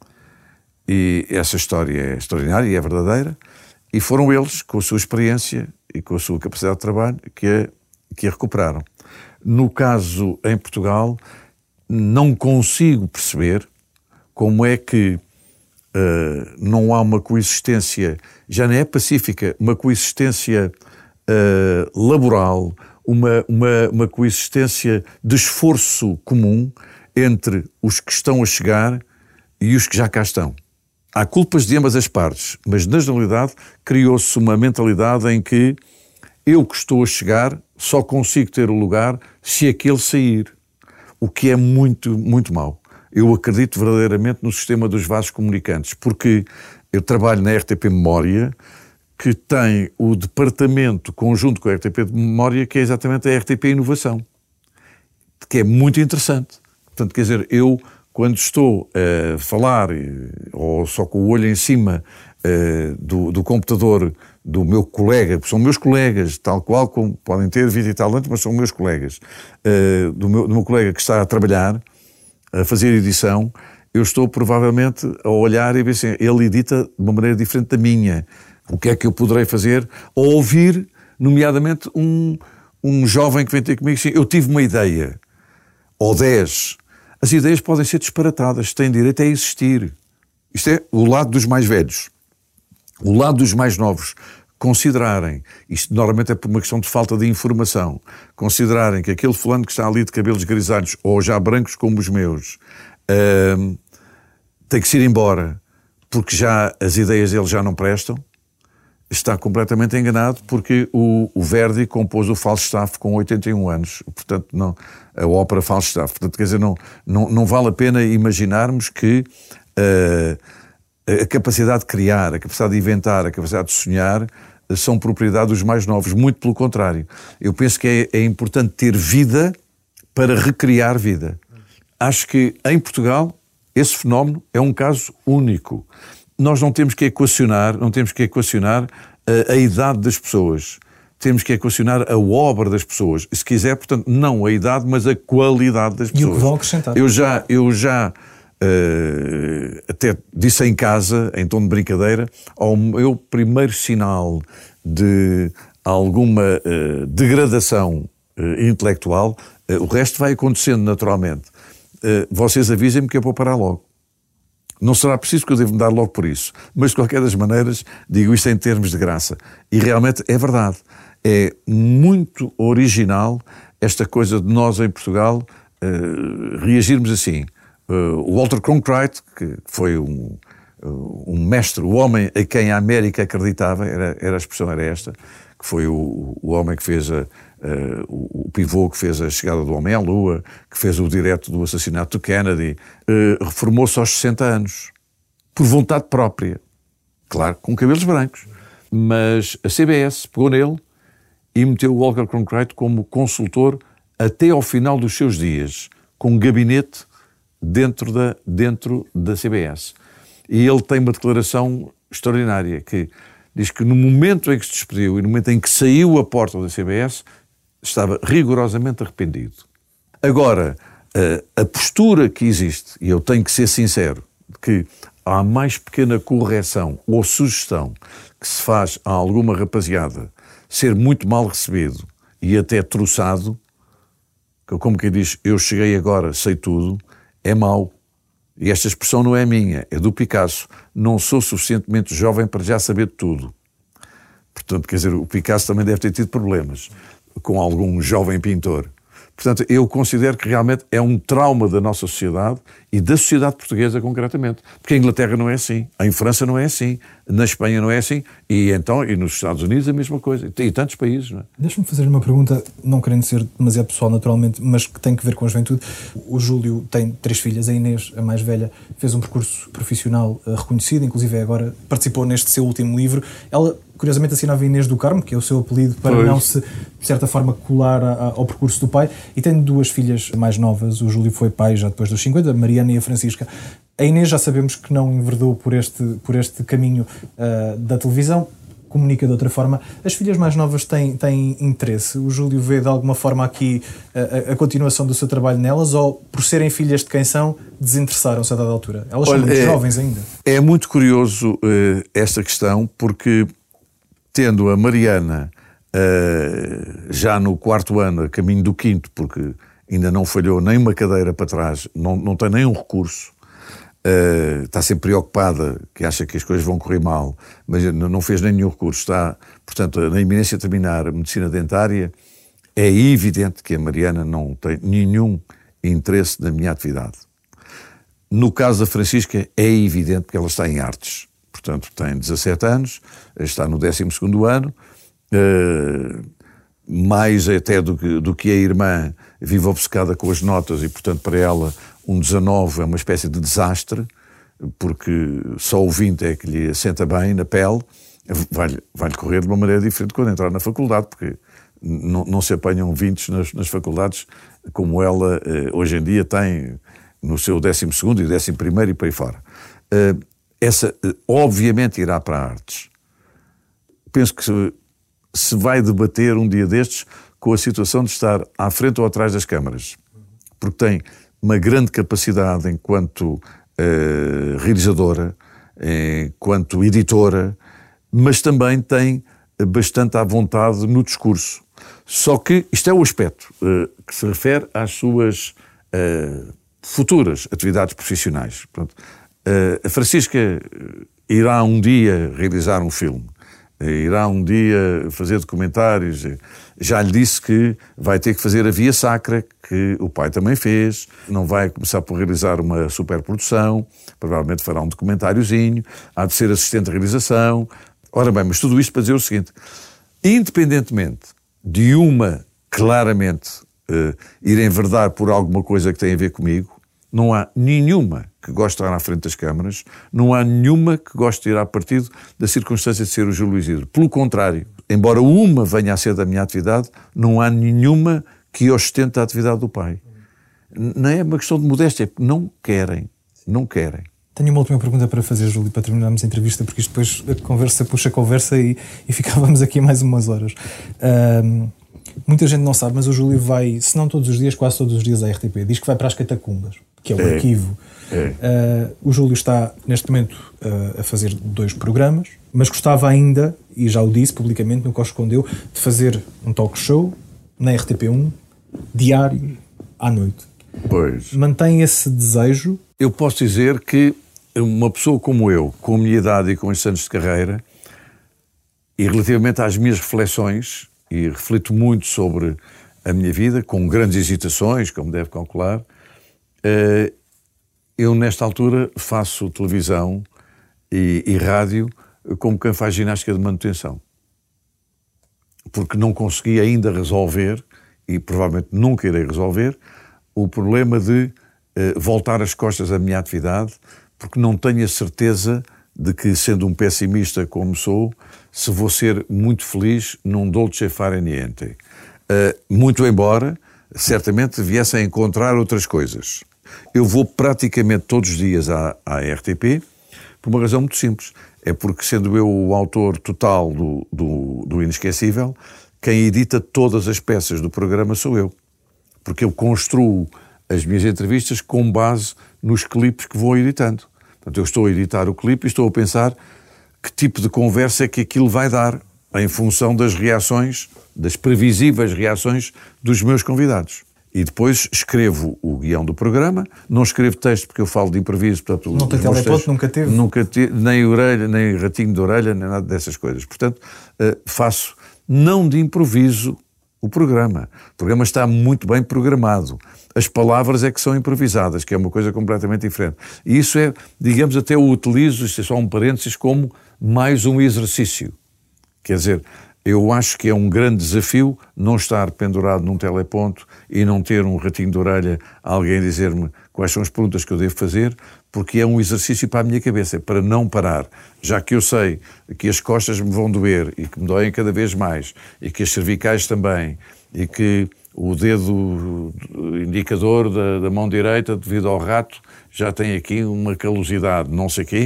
E essa história é extraordinária e é verdadeira, e foram eles, com a sua experiência e com a sua capacidade de trabalho, que a, que a recuperaram. No caso, em Portugal, não consigo perceber como é que uh, não há uma coexistência, já não é pacífica, uma coexistência uh, laboral, Uma, uma, uma coexistência de esforço comum entre os que estão a chegar e os que já cá estão. Há culpas de ambas as partes, mas na generalidade criou-se uma mentalidade em que eu que estou a chegar só consigo ter o lugar se aquele sair, o que é muito, muito mau. Eu acredito verdadeiramente no sistema dos vasos comunicantes, porque eu trabalho na R T P Memória, que tem o departamento conjunto com a R T P de Memória, que é exatamente a R T P Inovação, que é muito interessante. Portanto, quer dizer, eu, quando estou a falar, ou só com o olho em cima uh, do, do computador do meu colega, porque são meus colegas, tal qual como podem ter vinte e tal anos, mas são meus colegas, uh, do, meu, do meu colega que está a trabalhar, a fazer edição, eu estou provavelmente a olhar e ver assim, ele edita de uma maneira diferente da minha. O que é que eu poderei fazer? Ou ouvir, nomeadamente, um, um jovem que vem ter comigo e diz, eu tive uma ideia, ou dez. As ideias podem ser disparatadas, têm direito a existir. Isto é o lado dos mais velhos. O lado dos mais novos, considerarem, isto normalmente é por uma questão de falta de informação, considerarem que aquele fulano que está ali de cabelos grisalhos, ou já brancos como os meus, uh, tem que se ir embora, porque já as ideias dele já não prestam, está completamente enganado, porque o, o Verdi compôs o Falstaff com oitenta e um anos, portanto, não, a ópera Falstaff. Portanto, quer dizer, não, não, não vale a pena imaginarmos que uh, a capacidade de criar, a capacidade de inventar, a capacidade de sonhar são propriedade dos mais novos. Muito pelo contrário. Eu penso que é, é importante ter vida para recriar vida. Acho que em Portugal esse fenómeno é um caso único. Nós não temos que equacionar, não temos que equacionar a, a idade das pessoas. Temos que equacionar a obra das pessoas. Se quiser, portanto, não a idade, mas a qualidade das pessoas. E o que vão acrescentar. Eu já, eu já uh, até disse em casa, em tom de brincadeira, ao meu primeiro sinal de alguma uh, degradação uh, intelectual, uh, o resto vai acontecendo naturalmente. Uh, vocês avisem-me que eu vou parar logo. Não será preciso que eu devo me dar logo por isso. Mas, de qualquer das maneiras, digo isto em termos de graça. E realmente é verdade. É muito original esta coisa de nós em Portugal uh, reagirmos assim. Uh, o Walter Cronkite, que foi um, uh, um mestre, o homem a quem a América acreditava, era, era a expressão era esta, que foi o, o homem que fez a, uh, o, o pivô que fez a chegada do homem à Lua, que fez o direto do assassinato do Kennedy, uh, reformou-se aos sessenta anos, por vontade própria. Claro, com cabelos brancos. Mas a C B S pegou nele e meteu o Walter Cronkite como consultor até ao final dos seus dias, com um gabinete dentro da, dentro da C B S. E ele tem uma declaração extraordinária, que diz que no momento em que se despediu e no momento em que saiu a porta da C B S, estava rigorosamente arrependido. Agora, a, a postura que existe, e eu tenho que ser sincero, que há a mais pequena correção ou sugestão que se faz a alguma rapaziada ser muito mal recebido e até troçado, como quem diz, eu cheguei agora, sei tudo, é mau. E esta expressão não é minha, é do Picasso. Não sou suficientemente jovem para já saber tudo. Portanto, quer dizer, o Picasso também deve ter tido problemas com algum jovem pintor. Portanto, eu considero que realmente é um trauma da nossa sociedade e da sociedade portuguesa concretamente. Porque a Inglaterra não é assim, em França não é assim, na Espanha não é assim, e então, e nos Estados Unidos a mesma coisa, e tantos países, não é? Deixa-me fazer uma pergunta, não querendo ser demasiado pessoal naturalmente, mas que tem que ver com a juventude. O Júlio tem três filhas, a Inês, a mais velha, fez um percurso profissional uh, reconhecido, inclusive agora participou neste seu último livro. Ela, curiosamente, assinava Inês do Carmo, que é o seu apelido, para pois. não se, de certa forma, colar a, a, ao percurso do pai. E tem duas filhas mais novas. O Júlio foi pai já depois dos cinquenta, a Mariana e a Francisca. A Inês já sabemos que não enverdou por este, por este caminho uh, da televisão, comunica de outra forma. As filhas mais novas têm, têm interesse? O Júlio vê de alguma forma aqui a, a continuação do seu trabalho nelas, ou por serem filhas de quem são, desinteressaram-se a dada altura? Elas Olha, são muito é, jovens ainda. É muito curioso uh, esta questão, porque tendo a Mariana uh, já no quarto ano, a caminho do quinto, porque ainda não falhou nem uma cadeira para trás, não, não tem nem um recurso, uh, está sempre preocupada, que acha que as coisas vão correr mal, mas não fez nenhum recurso, está, portanto, na iminência de terminar a medicina dentária. É evidente que a Mariana não tem nenhum interesse na minha atividade. No caso da Francisca, é evidente que ela está em artes. Portanto, tem dezassete anos, está no décimo segundo ano, uh, mais até do que, do que a irmã, vive obcecada com as notas e, portanto, para ela um dezanove é uma espécie de desastre, porque só o vinte é que lhe assenta bem na pele. Vai-lhe vai-lhe correr de uma maneira diferente quando entrar na faculdade, porque não, não se apanham vinte nas, nas faculdades como ela uh, hoje em dia tem no seu décimo segundo e décimo primeiro e para aí fora. Uh, essa, uh, obviamente, irá para artes. Penso que se, se vai debater um dia destes com a situação de estar à frente ou atrás das câmaras, porque tem uma grande capacidade enquanto uh, realizadora, enquanto editora, mas também tem bastante à vontade no discurso. Só que isto é o aspecto uh, que se refere às suas uh, futuras atividades profissionais. Portanto, uh, a Francisca irá um dia realizar um filme, uh, irá um dia fazer documentários. Uh, já lhe disse que vai ter que fazer a Via Sacra, que o pai também fez, não vai começar por realizar uma superprodução, provavelmente fará um documentáriozinho, há de ser assistente de realização. Ora bem, mas tudo isto para dizer o seguinte: independentemente de uma, claramente, uh, ir enverdar por alguma coisa que tem a ver comigo, não há nenhuma que goste de estar à frente das câmaras, não há nenhuma que goste de ir a partido da circunstância de ser o Júlio Isidro. Pelo contrário, embora uma venha a ser da minha atividade, não há nenhuma que ostente a atividade do pai. Não é uma questão de modéstia, é porque não querem, não querem. Tenho uma última pergunta para fazer, Júlio, para terminarmos a entrevista, porque isto depois a conversa puxa a conversa e, e ficávamos aqui mais umas horas. Um, muita gente não sabe, mas o Júlio vai, se não todos os dias, quase todos os dias à R T P. Diz que vai para as catacumbas, que é o é, arquivo. É. Uh, o Júlio está, neste momento, uh, a fazer dois programas, mas gostava ainda, e já o disse publicamente, nunca o escondeu, de fazer um talk show na R T P um, diário, à noite. Pois. Mantém esse desejo? Eu posso dizer que uma pessoa como eu, com a minha idade e com estes anos de carreira, e relativamente às minhas reflexões, e reflito muito sobre a minha vida, com grandes hesitações, como deve calcular. Eu, nesta altura, faço televisão e, e rádio como quem faz ginástica de manutenção. Porque não consegui ainda resolver, e provavelmente nunca irei resolver, o problema de uh, voltar as costas à minha atividade, porque não tenho a certeza de que, sendo um pessimista como sou, se vou ser muito feliz num dolce fare niente. Uh, muito embora, certamente, viesse a encontrar outras coisas. Eu vou praticamente todos os dias à, à R T P, por uma razão muito simples. É porque, sendo eu o autor total do, do, do Inesquecível, quem edita todas as peças do programa sou eu. Porque eu construo as minhas entrevistas com base nos clipes que vou editando. Portanto, eu estou a editar o clipe e estou a pensar que tipo de conversa é que aquilo vai dar, em função das reações, das previsíveis reações dos meus convidados. E depois escrevo o guião do programa, não escrevo texto porque eu falo de improviso. Portanto, não tem teleponto, nunca teve? Nunca tive, nem orelha, nem ratinho de orelha, nem nada dessas coisas. Portanto, faço não de improviso o programa. O programa está muito bem programado. As palavras é que são improvisadas, que é uma coisa completamente diferente. E isso é, digamos, até eu utilizo, isto é só um parênteses, como mais um exercício. Quer dizer, eu acho que é um grande desafio não estar pendurado num teleponto e não ter um ratinho de orelha a alguém dizer-me quais são as perguntas que eu devo fazer, porque é um exercício para a minha cabeça, para não parar. Já que eu sei que as costas me vão doer e que me doem cada vez mais, e que as cervicais também, e que o dedo indicador da, da mão direita, devido ao rato, já tem aqui uma calosidade, não sei o quê,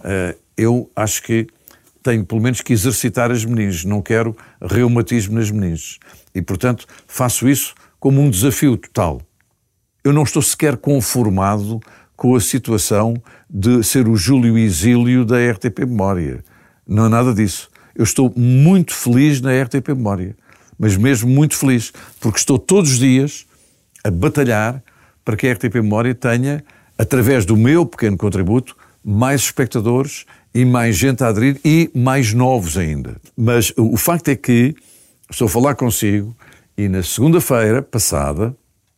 eu acho que tenho pelo menos que exercitar as meninges, não quero reumatismo nas meninges. E, portanto, faço isso como um desafio total. Eu não estou sequer conformado com a situação de ser o Júlio Exílio da R T P Memória. Não é nada disso. Eu estou muito feliz na R T P Memória, mas mesmo muito feliz, porque estou todos os dias a batalhar para que a R T P Memória tenha, através do meu pequeno contributo, mais espectadores e mais gente a aderir e mais novos ainda. Mas o facto é que estou a falar consigo e na segunda-feira passada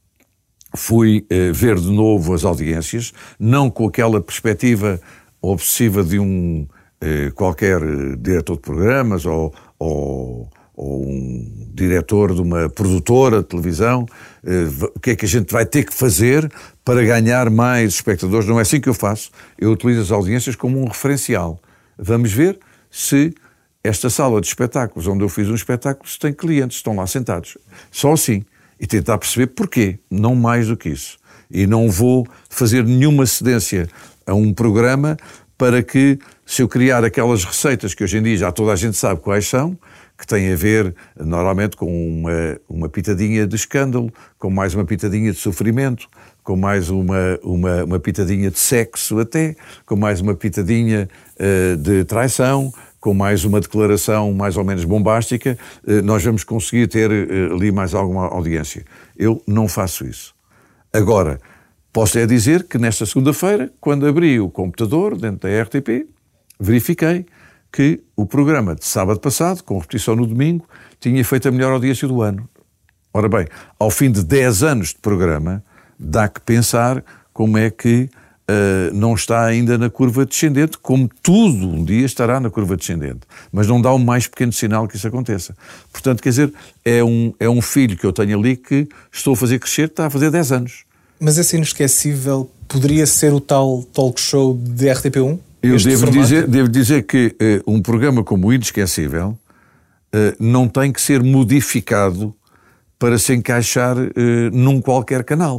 fui eh, ver de novo as audiências, não com aquela perspectiva obsessiva de um eh, qualquer diretor de programas ou, ou, ou um diretor de uma produtora de televisão, eh, o que é que a gente vai ter que fazer para ganhar mais espectadores. Não é assim que eu faço. Eu utilizo as audiências como um referencial. Vamos ver se esta sala de espetáculos, onde eu fiz um espetáculo, se tem clientes, estão lá sentados. Só assim. E tentar perceber porquê. Não mais do que isso. E não vou fazer nenhuma cedência a um programa para que, se eu criar aquelas receitas que hoje em dia já toda a gente sabe quais são, que têm a ver, normalmente, com uma, uma pitadinha de escândalo, com mais uma pitadinha de sofrimento, com mais uma, uma, uma pitadinha de sexo até, com mais uma pitadinha uh, de traição, com mais uma declaração mais ou menos bombástica, uh, nós vamos conseguir ter uh, ali mais alguma audiência. Eu não faço isso. Agora, posso é dizer que nesta segunda-feira, quando abri o computador dentro da R T P, verifiquei que o programa de sábado passado, com repetição no domingo, tinha feito a melhor audiência do ano. Ora bem, ao fim de dez anos de programa, dá que pensar como é que uh, não está ainda na curva descendente, como tudo um dia estará na curva descendente. Mas não dá o mais pequeno sinal que isso aconteça. Portanto, quer dizer, é um, é um filho que eu tenho ali que estou a fazer crescer, está a fazer dez anos. Mas esse Inesquecível poderia ser o tal talk show de R T P um? Eu devo dizer, devo dizer que uh, um programa como o Inesquecível uh, não tem que ser modificado para se encaixar uh, num qualquer canal.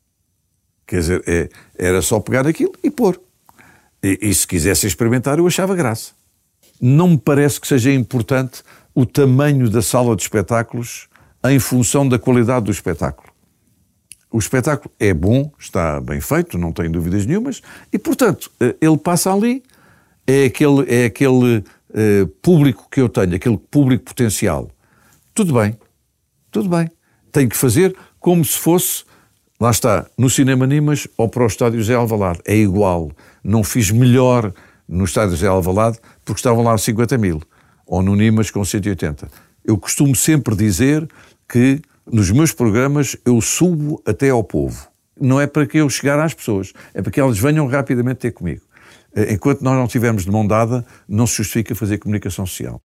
Quer dizer, é, era só pegar aquilo e pôr. E, e se quisesse experimentar, eu achava graça. Não me parece que seja importante o tamanho da sala de espetáculos em função da qualidade do espetáculo. O espetáculo é bom, está bem feito, não tenho dúvidas nenhumas, e, portanto, ele passa ali, é aquele, é aquele uh, público que eu tenho, aquele público potencial. Tudo bem, tudo bem. Tenho que fazer como se fosse, lá está, no Cinema Nimas ou para o Estádio José Alvalade. É igual. Não fiz melhor no Estádio José Alvalade porque estavam lá cinquenta mil, ou no Nimas com cento e oitenta. Eu costumo sempre dizer que Nos meus programas eu subo até ao povo. Não é para que eu chegar às pessoas, é para que elas venham rapidamente ter comigo. Enquanto nós não estivermos de mão dada, não se justifica fazer comunicação social.